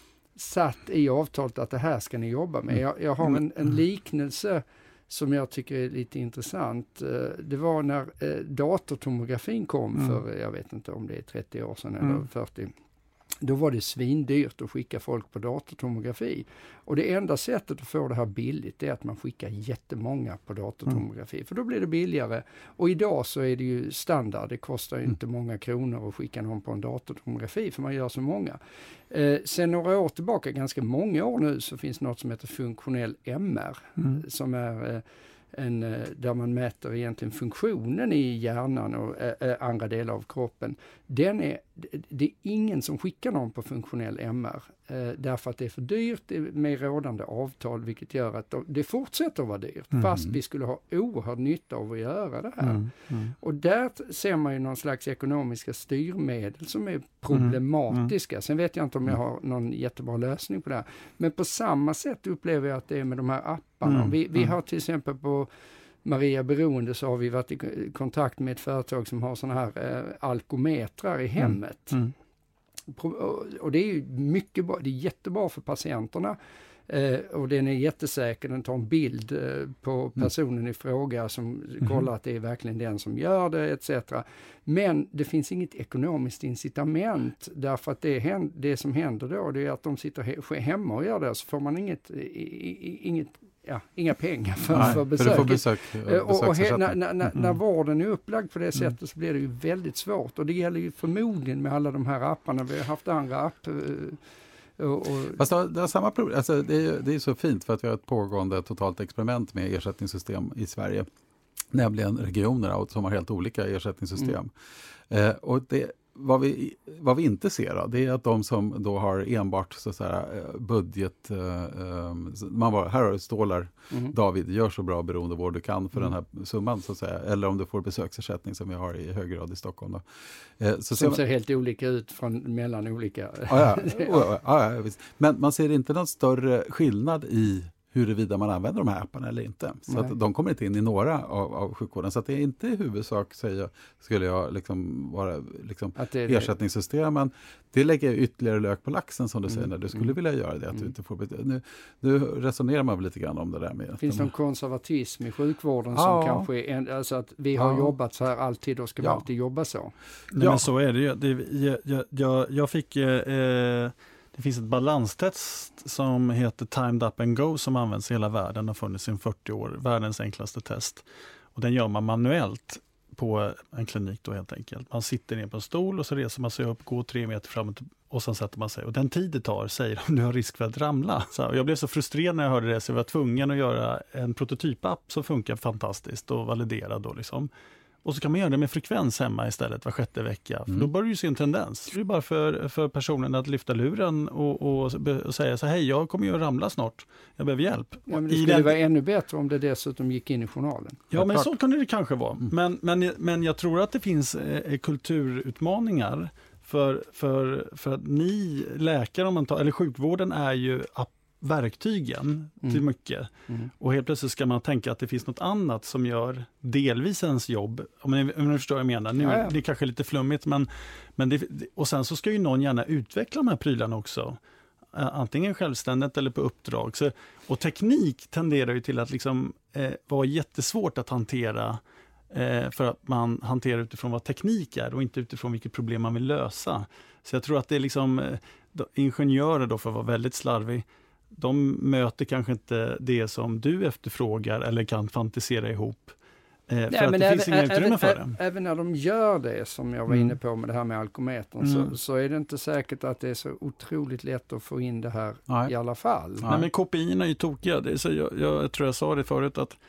satt i avtalet att det här ska ni jobba med. Jag, jag har en, en liknelse som jag tycker är lite intressant. Det var när datortomografin kom för, jag vet inte om det är trettio år sedan eller fyrtio. Då var det svindyrt att skicka folk på datortomografi. Och det enda sättet att få det här billigt är att man skickar jättemånga på datortomografi. Mm. För då blir det billigare. Och idag så är det ju standard. Det kostar ju mm. inte många kronor att skicka någon på en datortomografi för man gör så många. Eh, sen några år tillbaka, ganska många år nu, så finns något som heter funktionell M R. Mm. Som är... Eh, En, där man mäter egentligen funktionen i hjärnan och äh, andra delar av kroppen. Den är, det är ingen som skickar någon på funktionell M R äh, därför att det är för dyrt med rådande avtal, vilket gör att det fortsätter att vara dyrt mm. fast vi skulle ha oerhörd nytta av att göra det här. Mm. Mm. Och där ser man ju någon slags ekonomiska styrmedel som är problematiska. Mm. Sen vet jag inte om jag har någon jättebra lösning på det här. Men på samma sätt upplever jag att det är med de här apparna. Mm. Vi, vi har till exempel på Maria Beroende så har vi varit i kontakt med ett företag som har såna här eh, alkometrar i hemmet. Mm. Mm. Och det är ju mycket bra, det är jättebra för patienterna. Eh, och den är jättesäker, den tar en bild eh, på personen mm. i fråga som mm. kollar att det är verkligen den som gör det et cetera. Men det finns inget ekonomiskt incitament därför att det, händer, det som händer då det är att de sitter he- hemma och gör det, så får man inget, i, i, inget ja, inga pengar för,
Nej,
för besöket.
För besök,
eh, och, och he- när, när,
mm.
när vården är upplagd på det sättet mm. så blir det ju väldigt svårt, och det gäller ju förmodligen med alla de här apparna. Vi har haft andra app eh, Och, och...
Fast det har, det har samma problem. Alltså det, är, det är så fint för att vi har ett pågående totalt experiment med ersättningssystem i Sverige. Nämligen regioner som har helt olika ersättningssystem. Mm. Eh, och det, vad, vi, vad vi inte ser då, det är att de som då har enbart så att säga, budget, eh, man var, här har du stålar, mm. David, gör så bra beroendevård du kan för mm. den här summan så att säga. Eller om du får besöksersättning som vi har i hög grad i Stockholm. Då.
Eh, så som ser man, helt olika ut från, mellan olika...
Ja, ja, ja, ja, ja, visst. Men man ser inte någon större skillnad i huruvida man använder de här apparna eller inte. Så att de kommer inte in i några av, av sjukvården. Så att det är inte i huvudsak, säger, skulle jag liksom vara liksom, det är ersättningssystemen. Det lägger ytterligare lök på laxen som du mm. säger när du skulle mm. vilja göra det. Att mm. du inte får bet- nu, nu resonerar man väl lite grann om det där med...
Finns det
de...
någon konservatism i sjukvården ja. som kanske är en, alltså att vi har ja. jobbat så här alltid och ska ja. alltid jobba så?
Nej, ja. men så är det ju. Det, jag, jag, jag, jag fick... Eh, Det finns ett balanstest som heter Timed Up and Go som används i hela världen, har funnits i fyrtio år, världens enklaste test. Och den gör man manuellt på en klinik då helt enkelt. Man sitter ner på en stol och så reser man sig upp, går tre meter framåt och sen sätter man sig. Och den tid det tar säger om du har risk för att ramla. Så jag blev så frustrerad när jag hörde det så jag var tvungen att göra en prototypapp som funkar fantastiskt och validerad då liksom. Och så kan man göra det med frekvens hemma istället var sjätte vecka. För mm. då börjar du se en tendens. Det är bara för, för personen att lyfta luren och, och, och säga så hej, jag kommer ju att ramla snart. Jag behöver hjälp.
Ja, men det skulle den... vara ännu bättre om det dessutom gick in i journalen.
Ja, men så kunde det kanske vara. Mm. Men, men, men jag tror att det finns eh, kulturutmaningar för, för, för att ni läkare, om man tar, eller sjukvården är ju app verktygen mm. till mycket. Mm. Och helt plötsligt ska man tänka att det finns något annat som gör delvis ens jobb. Om ni, om ni förstår vad jag menar. Nu, ja, ja. Det är kanske lite flummigt, men, men det, och sen så ska ju någon gärna utveckla de här prylarna också. Antingen självständigt eller på uppdrag. Så, och teknik tenderar ju till att liksom, eh, vara jättesvårt att hantera eh, för att man hanterar utifrån vad teknik är och inte utifrån vilket problem man vill lösa. Så jag tror att det är liksom eh, då, ingenjörer då, för att vara väldigt slarvig, de möter kanske inte det som du efterfrågar eller kan fantisera ihop. Eh, för Nej, att det finns inga utrymme för det.
Även när de gör det, som jag var inne på med det här med alkometern, mm. så, så är det inte säkert att det är så otroligt lätt att få in det här Nej. i alla fall.
Nej, men K P I är ju tokiga. Det är så jag, jag tror jag sa det förut att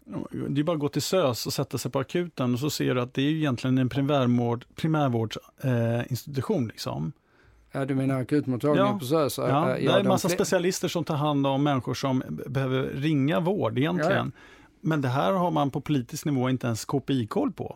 Det är bara att gå till S Ö S och sätta sig på akuten och så ser du att det är egentligen en primärvård, primärvårdsinstitution. Eh, liksom.
Ja, du menar akutmottagningen
ja.
på S Ö S?
Ja, ja, det är en massa fler... specialister som tar hand om människor som behöver ringa vård egentligen. Ja. Men det här har man på politisk nivå inte ens K P I-koll på.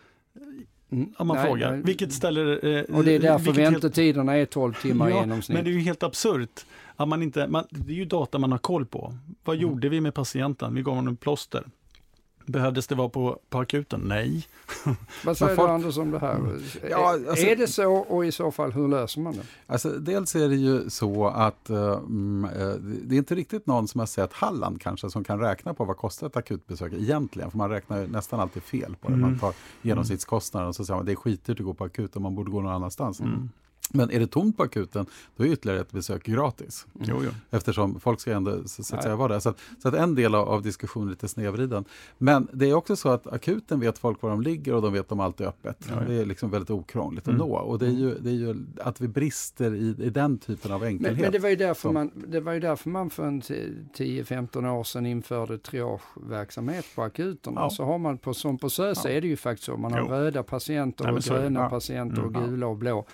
Mm. Om man nej, frågar. Nej. Vilket ställer... Eh,
och det är därför väntetiderna helt... är tolv timmar ja, i genomsnitt.
Men det är ju helt absurt. Att man inte, man, det är ju data man har koll på. Vad mm. gjorde vi med patienten? Vi gav honom en plåster. Behövdes det vara på, på akuten? Nej.
Vad säger folk... du Anders om det här? Mm. Ja, alltså... Är det så och i så fall hur löser man det?
Alltså, dels är det ju så att um, det är inte riktigt någon som har sett Halland kanske som kan räkna på vad kostar ett akutbesök egentligen. För man räknar ju nästan alltid fel på det. Mm. Man tar genomsnittskostnaden och så säger man det är skitdyrt att gå på akuten, man borde gå någon annanstans. Mm. Men är det tomt på akuten, då är ytterligare ett besök gratis.
Mm. Jo, jo.
Eftersom folk ska ändå så, så att säga vara där. Så att, så att en del av, av diskussionen är lite snedvriden. Men det är också så att akuten vet folk var de ligger och de vet att de alltid är öppet. Ja, ja. Det är liksom väldigt okrångligt mm. att nå. Och det är ju, det är ju att vi brister i, i den typen av enkelhet.
Men, men det var ju därför man, det var ju därför man för en tio femton år sedan införde triageverksamhet på akuterna. Ja. Så har man på, som på S Ö S ja. är det ju faktiskt så. Man har jo. röda patienter och gröna ja. patienter mm. och gula och blå.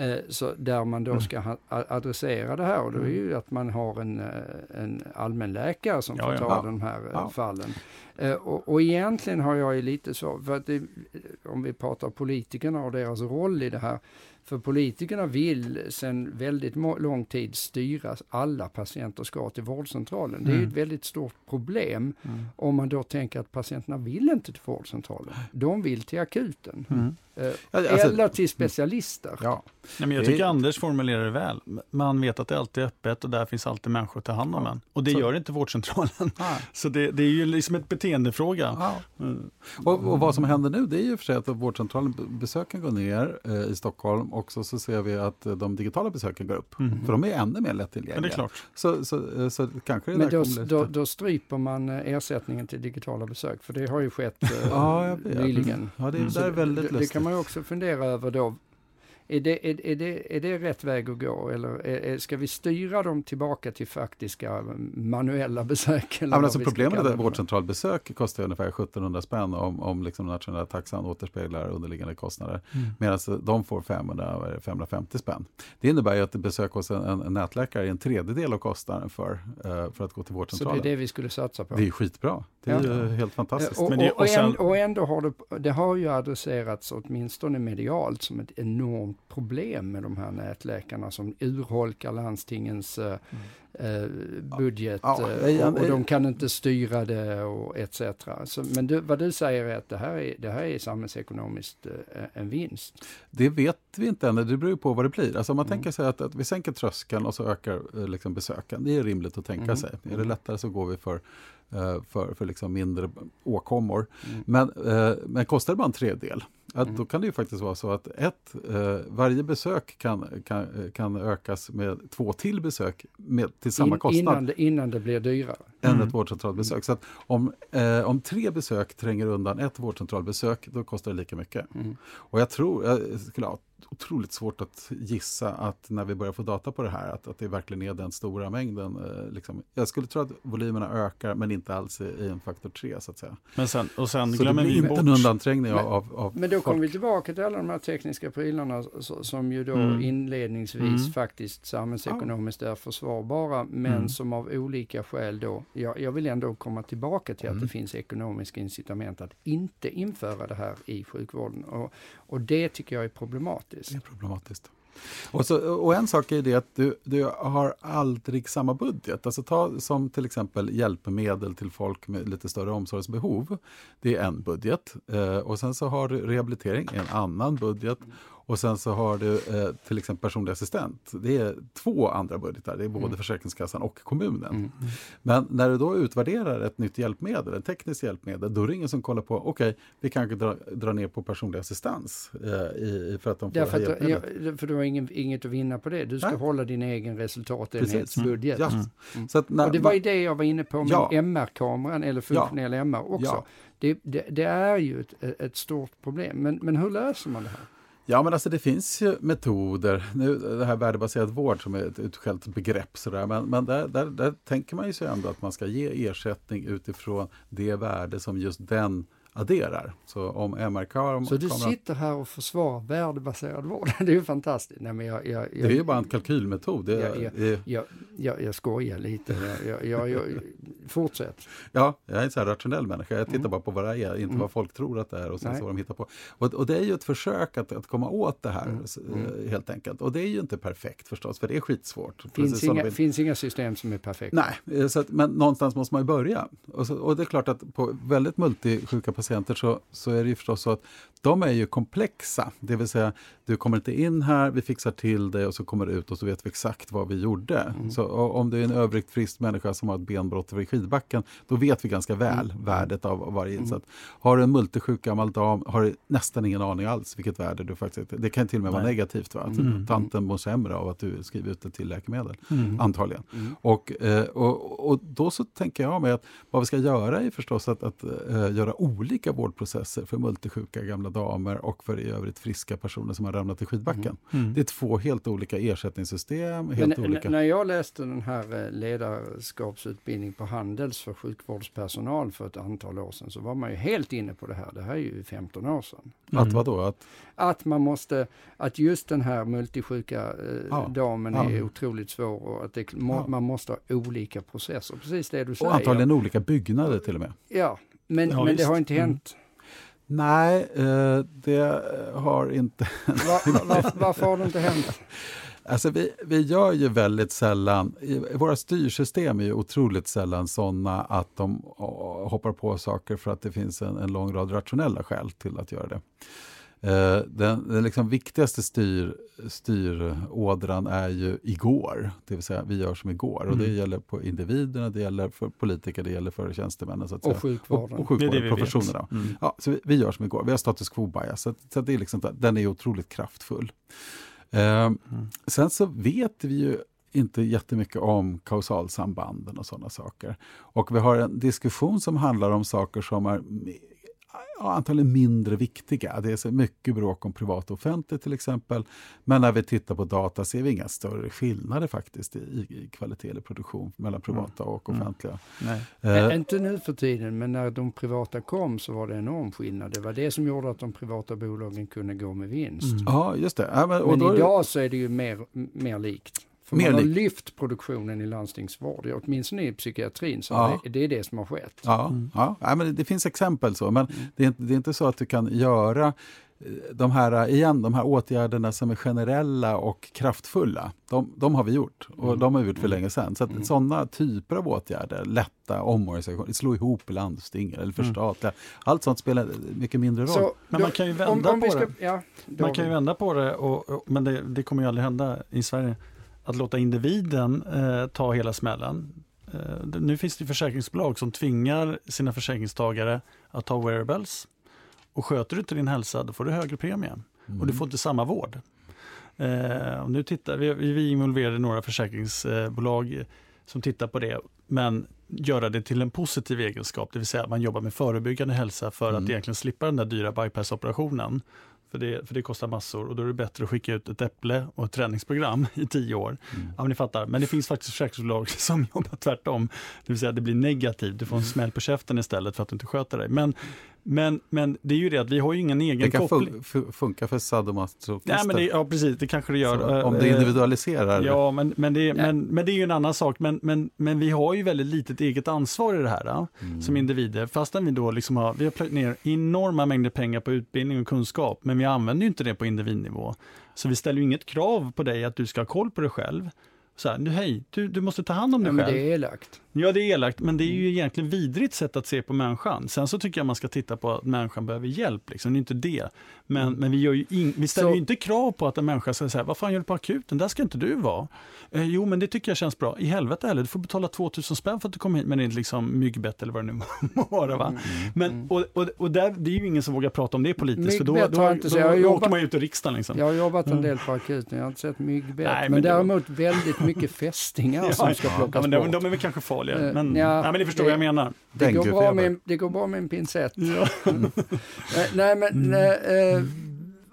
Så där man då ska ha, adressera det här och det är ju att man har en, en allmänläkare som ja, får ta ja. de här ja. fallen. Och, och egentligen har jag ju lite så, för att det, om vi pratar politikerna och deras roll i det här, för politikerna vill sedan väldigt må- lång tid styra alla patienter ska till vårdcentralen. Mm. Det är ju ett väldigt stort problem mm. om man då tänker att patienterna vill inte till vårdcentralen. De vill till akuten. Mm. Eh, alltså, eller till specialister.
Ja. Nej, men jag tycker det... Anders formulerar det väl. Man vet att det alltid är öppet och där finns alltid människor att ta hand om en. Och det så... gör inte vårdcentralen. Ah. Så det, det är ju liksom ett beteendefråga. Ah. Mm.
Och, och vad som händer nu, det är ju för sig att vårdcentralen besöken går ner eh, i Stockholm. Också så ser vi att de digitala besöken går upp. Mm. För de är ännu mer lättillgängliga.
Ja, det är klart.
Så, så, så kanske det
men
där
då,
kommer
då, då stryper man ersättningen till digitala besök. För det har ju skett eh, ja, nyligen.
Ja, det är, mm. där är väldigt
det,
lustigt.
det kan man ju också fundera över då. Är det, är, är, det, är det rätt väg att gå? Eller är, är, ska vi styra dem tillbaka till faktiska manuella besök? Eller
ja, men alltså problemet är att vårdcentralbesök kostar ungefär sjuttonhundra spänn om, om liksom den nationella taxan återspeglar underliggande kostnader. Mm. Medan de får femhundra, femhundrafemtio spänn. Det innebär ju att besök hos en, en nätläkare är en tredjedel av kostnaden för, uh, för att gå till vårdcentralen.
Så det är det vi skulle satsa på?
Det är skitbra. Det är ja. ju helt fantastiskt.
Och,
men det,
och, och, sen... och ändå har det, det har ju adresserats åtminstone medialt som ett enormt problem med de här nätläkarna som urholkar landstingens eh, eh, budget ja, ja, ja, och, och de kan inte styra det och et cetera. Så, men du, vad du säger är att det här är, det här är samhällsekonomiskt eh, en vinst.
Det vet vi inte än, det beror ju på vad det blir. Alltså om man mm. tänker sig att, att vi sänker tröskeln och så ökar eh, liksom besöken, det är rimligt att tänka mm. sig. Är det lättare så går vi för för, för liksom mindre åkommor. Mm. Men, eh, men kostar det bara en tredjedel, att mm. då kan det ju faktiskt vara så att ett, eh, varje besök kan, kan, kan ökas med två till besök med, till samma In, kostnad.
Innan det, innan det blir dyrare.
Än mm. ett vårdcentralbesök. Mm. Så att om, eh, om tre besök tränger undan ett vårdcentralbesök, då kostar det lika mycket. Mm. Och jag tror, jag skulle ha otroligt svårt att gissa att när vi börjar få data på det här, att, att det verkligen är den stora mängden. Eh, liksom. Jag skulle tro att volymerna ökar, men inte alls i, i en faktor tre, så att säga.
Men sen, och sen
så
glömmer
det
vi
blir
bort...
en undanträngning
men,
av, av
Men då
folk.
kommer vi tillbaka till alla de här tekniska prylarna så, som ju då mm. inledningsvis mm. faktiskt samhällsekonomiskt är försvarbara, men mm. som av olika skäl då, jag, jag vill ändå komma tillbaka till mm. att det finns ekonomiska incitament att inte införa det här i sjukvården. Och, och det tycker jag är problematiskt.
Det är problematiskt. Och, så, och en sak är det att du, du har aldrig samma budget. Alltså ta som till exempel hjälpmedel till folk med lite större omsorgsbehov. Det är en budget. Eh, och sen så har du rehabilitering, en annan budget. Och sen så har du eh, till exempel personlig assistent. Det är två andra budgetar. Det är både mm. Försäkringskassan och kommunen. Mm. Men när du då utvärderar ett nytt hjälpmedel, ett tekniskt hjälpmedel, då är det ingen som kollar på, okej, okay, vi kanske dra, dra ner på personlig assistans eh, i, för att de får
Därför att, ja, för du har ingen, inget att vinna på det. Du ska Nej. hålla din egen resultatenhetsbudget.
Mm. Ja.
Mm.
Så att när,
och det var ju det jag var inne på med
ja.
M R-kameran eller funktionell
ja.
M R också.
Ja.
Det, det, det är ju ett, ett stort problem. Men, men hur löser man det här?
Ja, men alltså det finns ju metoder. Nu, det här värdebaserad vård som är ett utskällt begrepp. Sådär, men men där, där, där tänker man ju så ändå att man ska ge ersättning utifrån det värde som just den adderar. Så om M R K...
Så du sitter här och försvarar värdebaserad vård. Det är ju fantastiskt. Nej, men jag, jag, jag,
det är ju bara en kalkylmetod. Det,
jag, jag,
det,
jag, jag, jag skojar lite. Jag, jag, jag, fortsätt.
Ja, jag är en så här rationell människa. Jag tittar
Mm.
bara på vad det är, inte
Mm.
vad folk tror att det är och sen
Nej.
så vad de hittar på. Och, och det är ju ett försök att, att komma åt det här
Mm.
mm. helt enkelt. Och det är ju inte perfekt förstås, för det är skitsvårt.
Finns inga,
vi...
finns inga system som är perfekta.
Nej, så att, men någonstans måste man ju börja. Och, så, och det är klart att på väldigt multisjuka patienter så, så är det ju förstås så att de är ju komplexa. Det vill säga, du kommer inte in här, vi fixar till det och så kommer du ut och så vet vi exakt vad vi gjorde. Mm. Så om det är en övrigt frisk människa som har ett benbrott över skidbacken, då vet vi ganska väl mm. värdet av varje insats. Mm. Har du en multisjuk gammal dam, har du nästan ingen aning alls vilket värde du faktiskt... Det kan till och med vara Nej. negativt. Va? Att mm. tanten mår sämre av att du skriver ut det till läkemedel. Mm. Antagligen. Mm. Och, och, och då så tänker jag mig att vad vi ska göra är förstås att, att, att göra olika vårdprocesser för multisjuka gamla damer och för i övrigt friska personer som har ramlat i skidbacken. Mm. Mm. Det är två helt olika ersättningssystem. Helt
Men,
olika.
När jag läste den här ledarskapsutbildning på Handels för sjukvårdspersonal för ett antal år sedan så var man ju helt inne på det här. Det här är ju femton år sedan.
Mm. Att vad då? Att...
att man måste, att just den här multisjuka eh,
ja.
damen
ja.
är otroligt svår och att det, må,
ja.
man måste ha olika processer. Precis det du säger.
Och antagligen olika byggnader till och med.
Ja, men,
ja,
men det har inte hänt.
Mm. Nej, eh, det har inte...
var, var, varför har det inte hänt?
Alltså vi, vi gör ju väldigt sällan, våra styrsystem är ju otroligt sällan sådana att de hoppar på saker för att det finns en, en lång rad rationella skäl till att göra det. Uh, den den liksom viktigaste styr, styrådran är ju igår, det vill säga vi gör som igår mm. och det gäller på individerna, det gäller för politiker, det gäller för tjänstemännen så att
och
säga.
sjukvården,
och, och sjukvården, professionerna. Mm. Ja, så vi, vi gör som igår, vi har status quo bias så, så det är liksom, den är otroligt kraftfull. Uh, mm. Sen så vet vi ju inte jättemycket om kausalsambanden och sådana saker. Och vi har en diskussion som handlar om saker som är ja, antagligen mindre viktiga. Det är så mycket bråk om privat och offentligt till exempel. Men när vi tittar på data ser vi inga större skillnader faktiskt i, i kvalitet eller produktion mellan privata mm. och offentliga.
Mm. Nej. Äh, inte nu för tiden, men när de privata kom så var det enorm skillnad. Det var det som gjorde att de privata bolagen kunde gå med vinst.
Mm. Ja, just det. Ja, men och
men
då
idag så är det ju mer, mer likt. För
mer
man har
lik.
lyft produktionen i landstingsvård, åtminstone i psykiatrin, så
ja.
det, det är det som har skett.
Ja, mm. ja. ja men det, det finns exempel så, men mm. det, är inte, det är inte så att du kan göra de här, igen, de här åtgärderna som är generella och kraftfulla, de, de har vi gjort och mm. de har vi gjort för länge sedan. Så att mm. sådana typer av åtgärder, lätta omorganisationer, slå ihop landsting eller förstatliga, mm. allt sånt spelar mycket mindre roll. Så,
men man kan ju vända
om, om
på
ska,
det.
Ja,
man kan ju vända på det, och, och, men det, det kommer ju aldrig hända i Sverige. Att låta individen eh, ta hela smällen. Eh, nu finns det försäkringsbolag som tvingar sina försäkringstagare att ta wearables. Och sköter du inte din hälsa, då får du högre premie. Mm. Och du får inte samma vård. Eh, och nu tittar vi, vi involverade några försäkringsbolag som tittar på det. Men göra det till en positiv egenskap. Det vill säga att man jobbar med förebyggande hälsa för mm. att egentligen slippa den där dyra bypass-operationen. För det, för det kostar massor och då är det bättre att skicka ut ett äpple och ett träningsprogram i tio år. Mm. Ja, men ni fattar. Men det finns faktiskt försäkringsbolag som jobbar tvärtom. Det vill säga att det blir negativt. Du får en smäll på käften istället för att du inte sköter dig. Men, men, men det är ju det att vi har ju ingen egen
det kan
koppling.
Fun- funka för sadomasochister.
Nej, men det, ja, precis. Det kanske det gör.
Så, om det individualiserar.
Ja, men, men, det, men, men det är ju en annan sak. Men, men, men vi har ju väldigt litet eget ansvar i det här mm. som individer. Fastän vi då liksom har, vi har plöjt ner enorma mängder pengar på utbildning och kunskap. Men vi använder ju inte det på individnivå. Så vi ställer ju inget krav på dig att du ska ha koll på dig själv. Så här, nu hej, du, du måste ta hand om dig
ja,
själv.
Men det är elakt.
Ja, det är elakt, men det är ju egentligen vidrigt sätt att se på människan. Sen så tycker jag man ska titta på att människan behöver hjälp, liksom. Det är inte det. Men, mm. men vi, gör ju in, vi ställer så, ju inte krav på att en människa ska säga, vad fan gör du på akuten? Där ska inte du vara. Eh, jo, men det tycker jag känns bra. I helvete heller, du får betala tvåtusen spänn för att du kommer hit, men det är inte liksom myggbett eller vad det nu må vara, va? Mm. Men, och och, och där, det är ju ingen som vågar prata om det politiskt, för då, då, då, då, då jobbat, åker man ut ur riksdagen. Liksom.
Jag har jobbat en del på akuten, jag har inte sett myggbett, Nej, men, men däremot var... väldigt mycket fästingar ja, som ska plockas
ja, men
bort.
De, de är väl kanske farliga,
uh,
men,
ja,
nej, men ni förstår det, vad jag menar.
Det går, bra med, det går bra med en pincett.
Ja.
Mm. Nej, men mm. äh,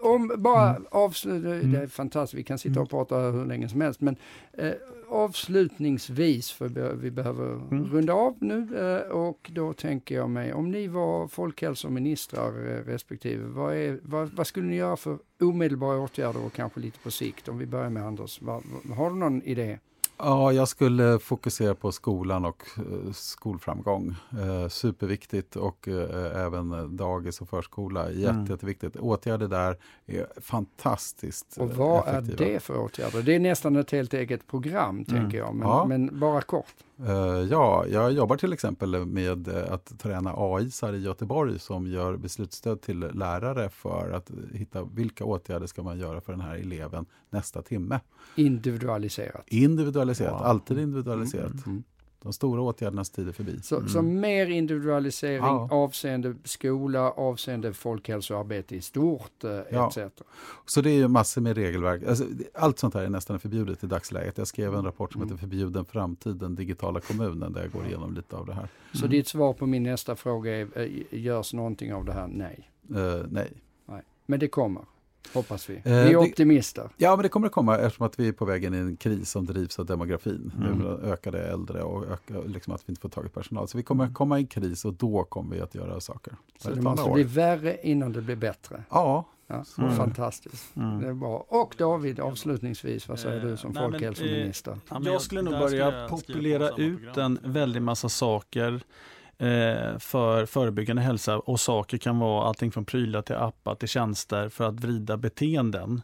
om bara
Mm.
avsluta,
Mm.
det är fantastiskt, vi kan sitta och prata hur länge som helst, men eh, avslutningsvis, för vi, vi behöver
Mm.
runda av nu, eh, och då tänker jag mig, om ni var folkhälsoministrar eh, respektive, vad, är, vad, vad skulle ni göra för omedelbara åtgärder och kanske lite på sikt? Om vi börjar med Anders, vad, vad, har du någon idé?
Ja, jag skulle fokusera på skolan och eh, skolframgång. Eh, superviktigt och eh, även dagis och förskola. Jätte,
Mm.
Jätteviktigt. Åtgärder där är fantastiskt
Och vad
effektiva.
är det för åtgärder? Det är nästan ett helt eget program,
Mm.
tänker jag, men,
Ja.
men bara kort.
Uh, ja, jag jobbar till exempel med uh, att träna A I-sar i Göteborg som gör beslutsstöd till lärare för att hitta vilka åtgärder ska man göra för den här eleven nästa timme.
Individualiserat.
Individualiserat,
Wow.
alltid individualiserat.
Mm, mm.
De stora åtgärdernas tid är förbi.
Så,
Mm.
så mer individualisering
Ja.
avseende skola, avseende folkhälsoarbete i stort, eh,
Ja.
et cetera.
Så det är ju massor med regelverk. Alltså, allt sånt här är nästan förbjudet i dagsläget. Jag skrev en rapport som
Mm.
heter Förbjuden framtid, den digitala kommunen, där jag går igenom lite av det här.
Så
Mm.
ditt svar på min nästa fråga är, eh, görs någonting av det här? Nej.
Uh, nej.
Nej. Men det kommer, hoppas vi.
Eh,
Vi är
det-
optimister.
Ja, men det kommer att komma eftersom att vi är på vägen i en kris som drivs av demografin.
Mm.
Nu ökade äldre och öka, liksom att vi inte får tag i personal. Så vi kommer att komma i en kris och då kommer vi att göra saker.
Så
det
det
tar
måste
några
bli
år.
värre innan det blir bättre.
Ja,
Ja,
Mm.
Fantastiskt.
Mm.
Det är bra. Och David, avslutningsvis, vad säger
Eh,
du som
nej, men,
folkhälsominister?
eh,
Ja, men
jag
jag-
skulle nog
där skulle
börja
jag
populera
skriva på samma
ut
program.
en väldig massa saker eh, för förebyggande hälsa, och saker kan vara allting från prylar till appar till tjänster för att vrida beteenden.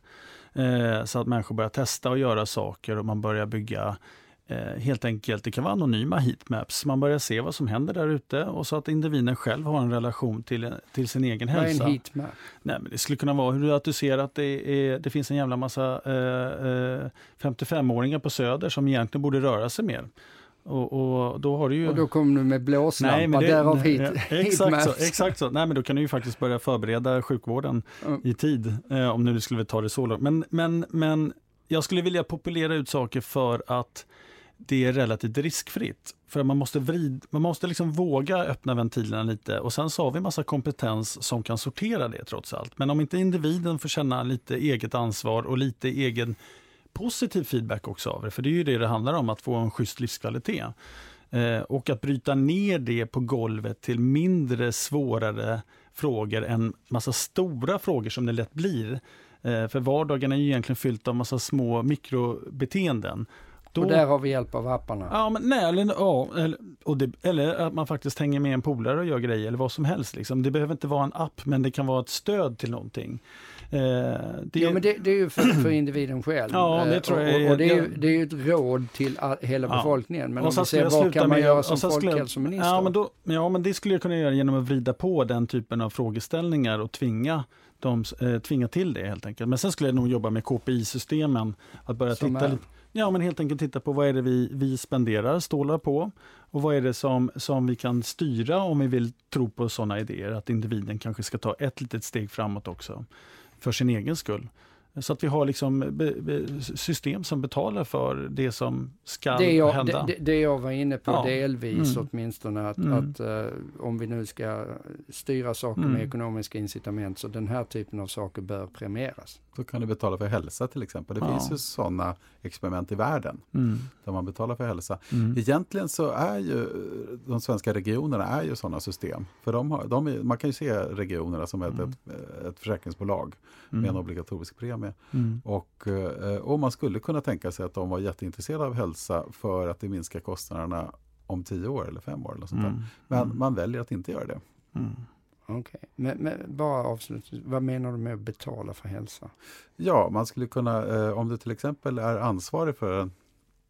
Eh, så att människor börjar testa och göra saker och man börjar bygga eh, helt enkelt, det kan vara anonyma heatmaps. Man börjar se vad som händer där ute och så att individen själv har en relation till, till sin egen
Vad är
hälsa.
en heatmap?
Nej, men det skulle kunna vara hur att du ser att det, är, det finns en jävla massa eh, eh, femtiofemåringar på Söder som egentligen borde röra sig mer. Och, och då har du ju...
Och då kommer du med blåslampa, därav
nej,
heat,
ja, exakt, så,
heatmaps.
exakt så. Nej, men då kan du ju faktiskt börja förbereda sjukvården
Mm.
i tid, eh, om nu du skulle ta det så långt. Men, men, men jag skulle vilja populera ut saker för att det är relativt riskfritt. För man måste, vrid, man måste liksom våga öppna ventilerna lite, och sen så har vi massa kompetens som kan sortera det trots allt. Men om inte individen får känna lite eget ansvar och lite egen positiv feedback också av det, för det är ju det det handlar om, att få en schysst livskvalitet. Eh, och att bryta ner det på golvet till mindre svårare frågor än massa stora frågor som det lätt blir. Eh, för vardagen är ju egentligen fyllt av massa små mikrobeteenden. Då,
Och där har vi hjälp av apparna.
ja, men, nej, eller, ja, eller, och det, eller att man faktiskt hänger med en polare och gör grejer eller vad som helst. Liksom. Det behöver inte vara en app, men det kan vara ett stöd till någonting. Eh, det,
Ja, men det, det är ju för, för individen själv.
Ja, det
Eh,
tror jag
och,
är-
och det är ju
jag-
det är ju ett råd till all, hela
Ja.
befolkningen. Men
Och
om
sen
vi
skulle
ser
jag
vad
sluta
kan man
med-
göra
och
som
sen skulle jag-
folkhälsominister?
Ja men, då, ja, men det skulle jag kunna göra genom att vrida på den typen av frågeställningar och tvinga, dem, eh, tvinga till det helt enkelt. Men sen skulle jag nog jobba med K P I-systemen. Att börja
Som
titta
är?
lite. Ja, men helt enkelt titta på vad är det vi, vi spenderar, stålar på, och vad är det som, som vi kan styra om vi vill tro på sådana idéer. Att individen kanske ska ta ett litet steg framåt också för sin egen skull. Så att vi har liksom be, be, system som betalar för det som ska
det, jag,
hända.
det, det jag var inne på
Ja.
delvis
Mm.
åtminstone, att,
Mm.
att uh, om vi nu ska styra saker
Mm.
med ekonomiska incitament, så den här typen av saker bör premieras.
då kan du betala för hälsa till exempel. Det
Ja.
finns ju sådana experiment i världen
Mm.
där man betalar för hälsa.
Mm.
Egentligen så är ju de svenska regionerna är ju sådana system. För de har, de är, man kan ju se regionerna som ett,
Mm.
ett, ett försäkringsbolag med en obligatorisk premie.
Mm.
Och, eh, och man skulle kunna tänka sig att de var jätteintresserade av hälsa för att det minskar kostnaderna om tio år eller fem år. Eller sånt där.
Mm.
Men
Mm.
man väljer att inte göra det.
Mm.
Okej, men, men bara avslutningsvis, vad menar du med att betala för hälsa?
Ja, man skulle kunna, eh, om du till exempel är ansvarig för en,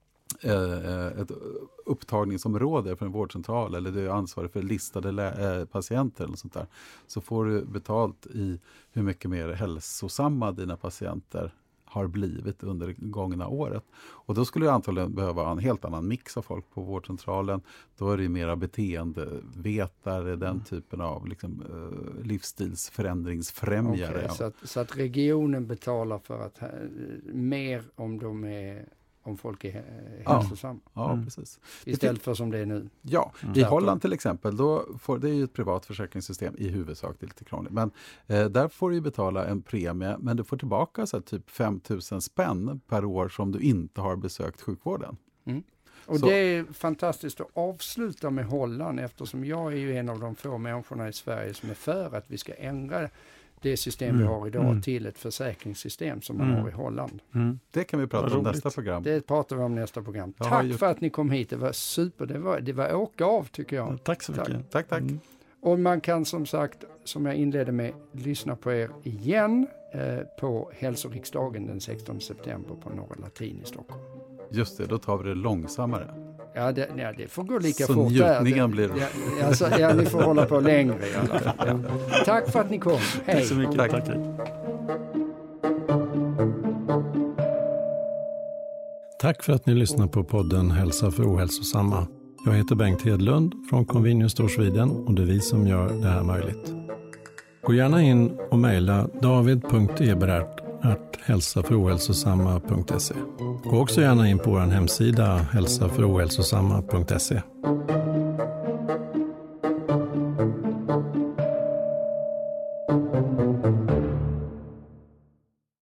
eh, ett upptagningsområde för en vårdcentral, eller du är ansvarig för listade lä- eh, patienter eller sånt där, så får du betalt i hur mycket mer hälsosamma dina patienter har blivit under det gångna året. Och då skulle du antagligen behöva en helt annan mix av folk på vårdcentralen. Då är det ju mera beteendevetare, den typen av liksom, eh, livsstilsförändringsfrämjare.
Okej,
Ja.
så, att, så att regionen betalar för att eh, mer om de är om folk är
ja.
hälsosamma.
Ja,
Mm.
precis.
Istället för som det är nu.
Ja,
Mm.
i Holland till exempel, då får, det är ju ett privat försäkringssystem i huvudsak, det är lite krångligt. Men eh, där får du ju betala en premie, men du får tillbaka så här, typ fem tusen spänn per år som du inte har besökt sjukvården.
Mm. Och
Så.
det är fantastiskt att avsluta med Holland, eftersom jag är ju en av de få människorna i Sverige som är för att vi ska ändra det system
Mm.
vi har idag
Mm.
till ett försäkringssystem som man
Mm.
har i Holland.
Mm.
Det kan vi prata
Vad
om
roligt.
nästa program.
Det pratar vi om nästa program.
Jag har
Tack
gjort-
för att ni kom hit. Det var super. Det var, det var åka av tycker jag.
Tack så
Tack.
mycket.
Tack, tack.
Mm.
Och man kan som sagt, som jag inledde med, lyssna på er igen eh, på hälsoriksdagen den sextonde september på Norra Latin i Stockholm.
Just det, då tar vi det långsammare.
Ja, det, ja, det får gå lika
Så
fort där.
njutningen
Det-
blir det.
Ja, alltså, ja, ni får hålla på längre i alla fall. Ja. Tack för att ni kom. Hej.
Tack så mycket.
Tack.
Tack. Hej.
Tack för att ni lyssnar på podden Hälsa för ohälsosamma. Jag heter Bengt Hedlund från Convenience Store Sweden och det är vi som gör det här möjligt. Gå gärna in och mejla david punkt eberhardt at hälsa för ohälsosamma punkt se. Gå också gärna in på vår hemsida hälsa för ohälsosamma punkt se.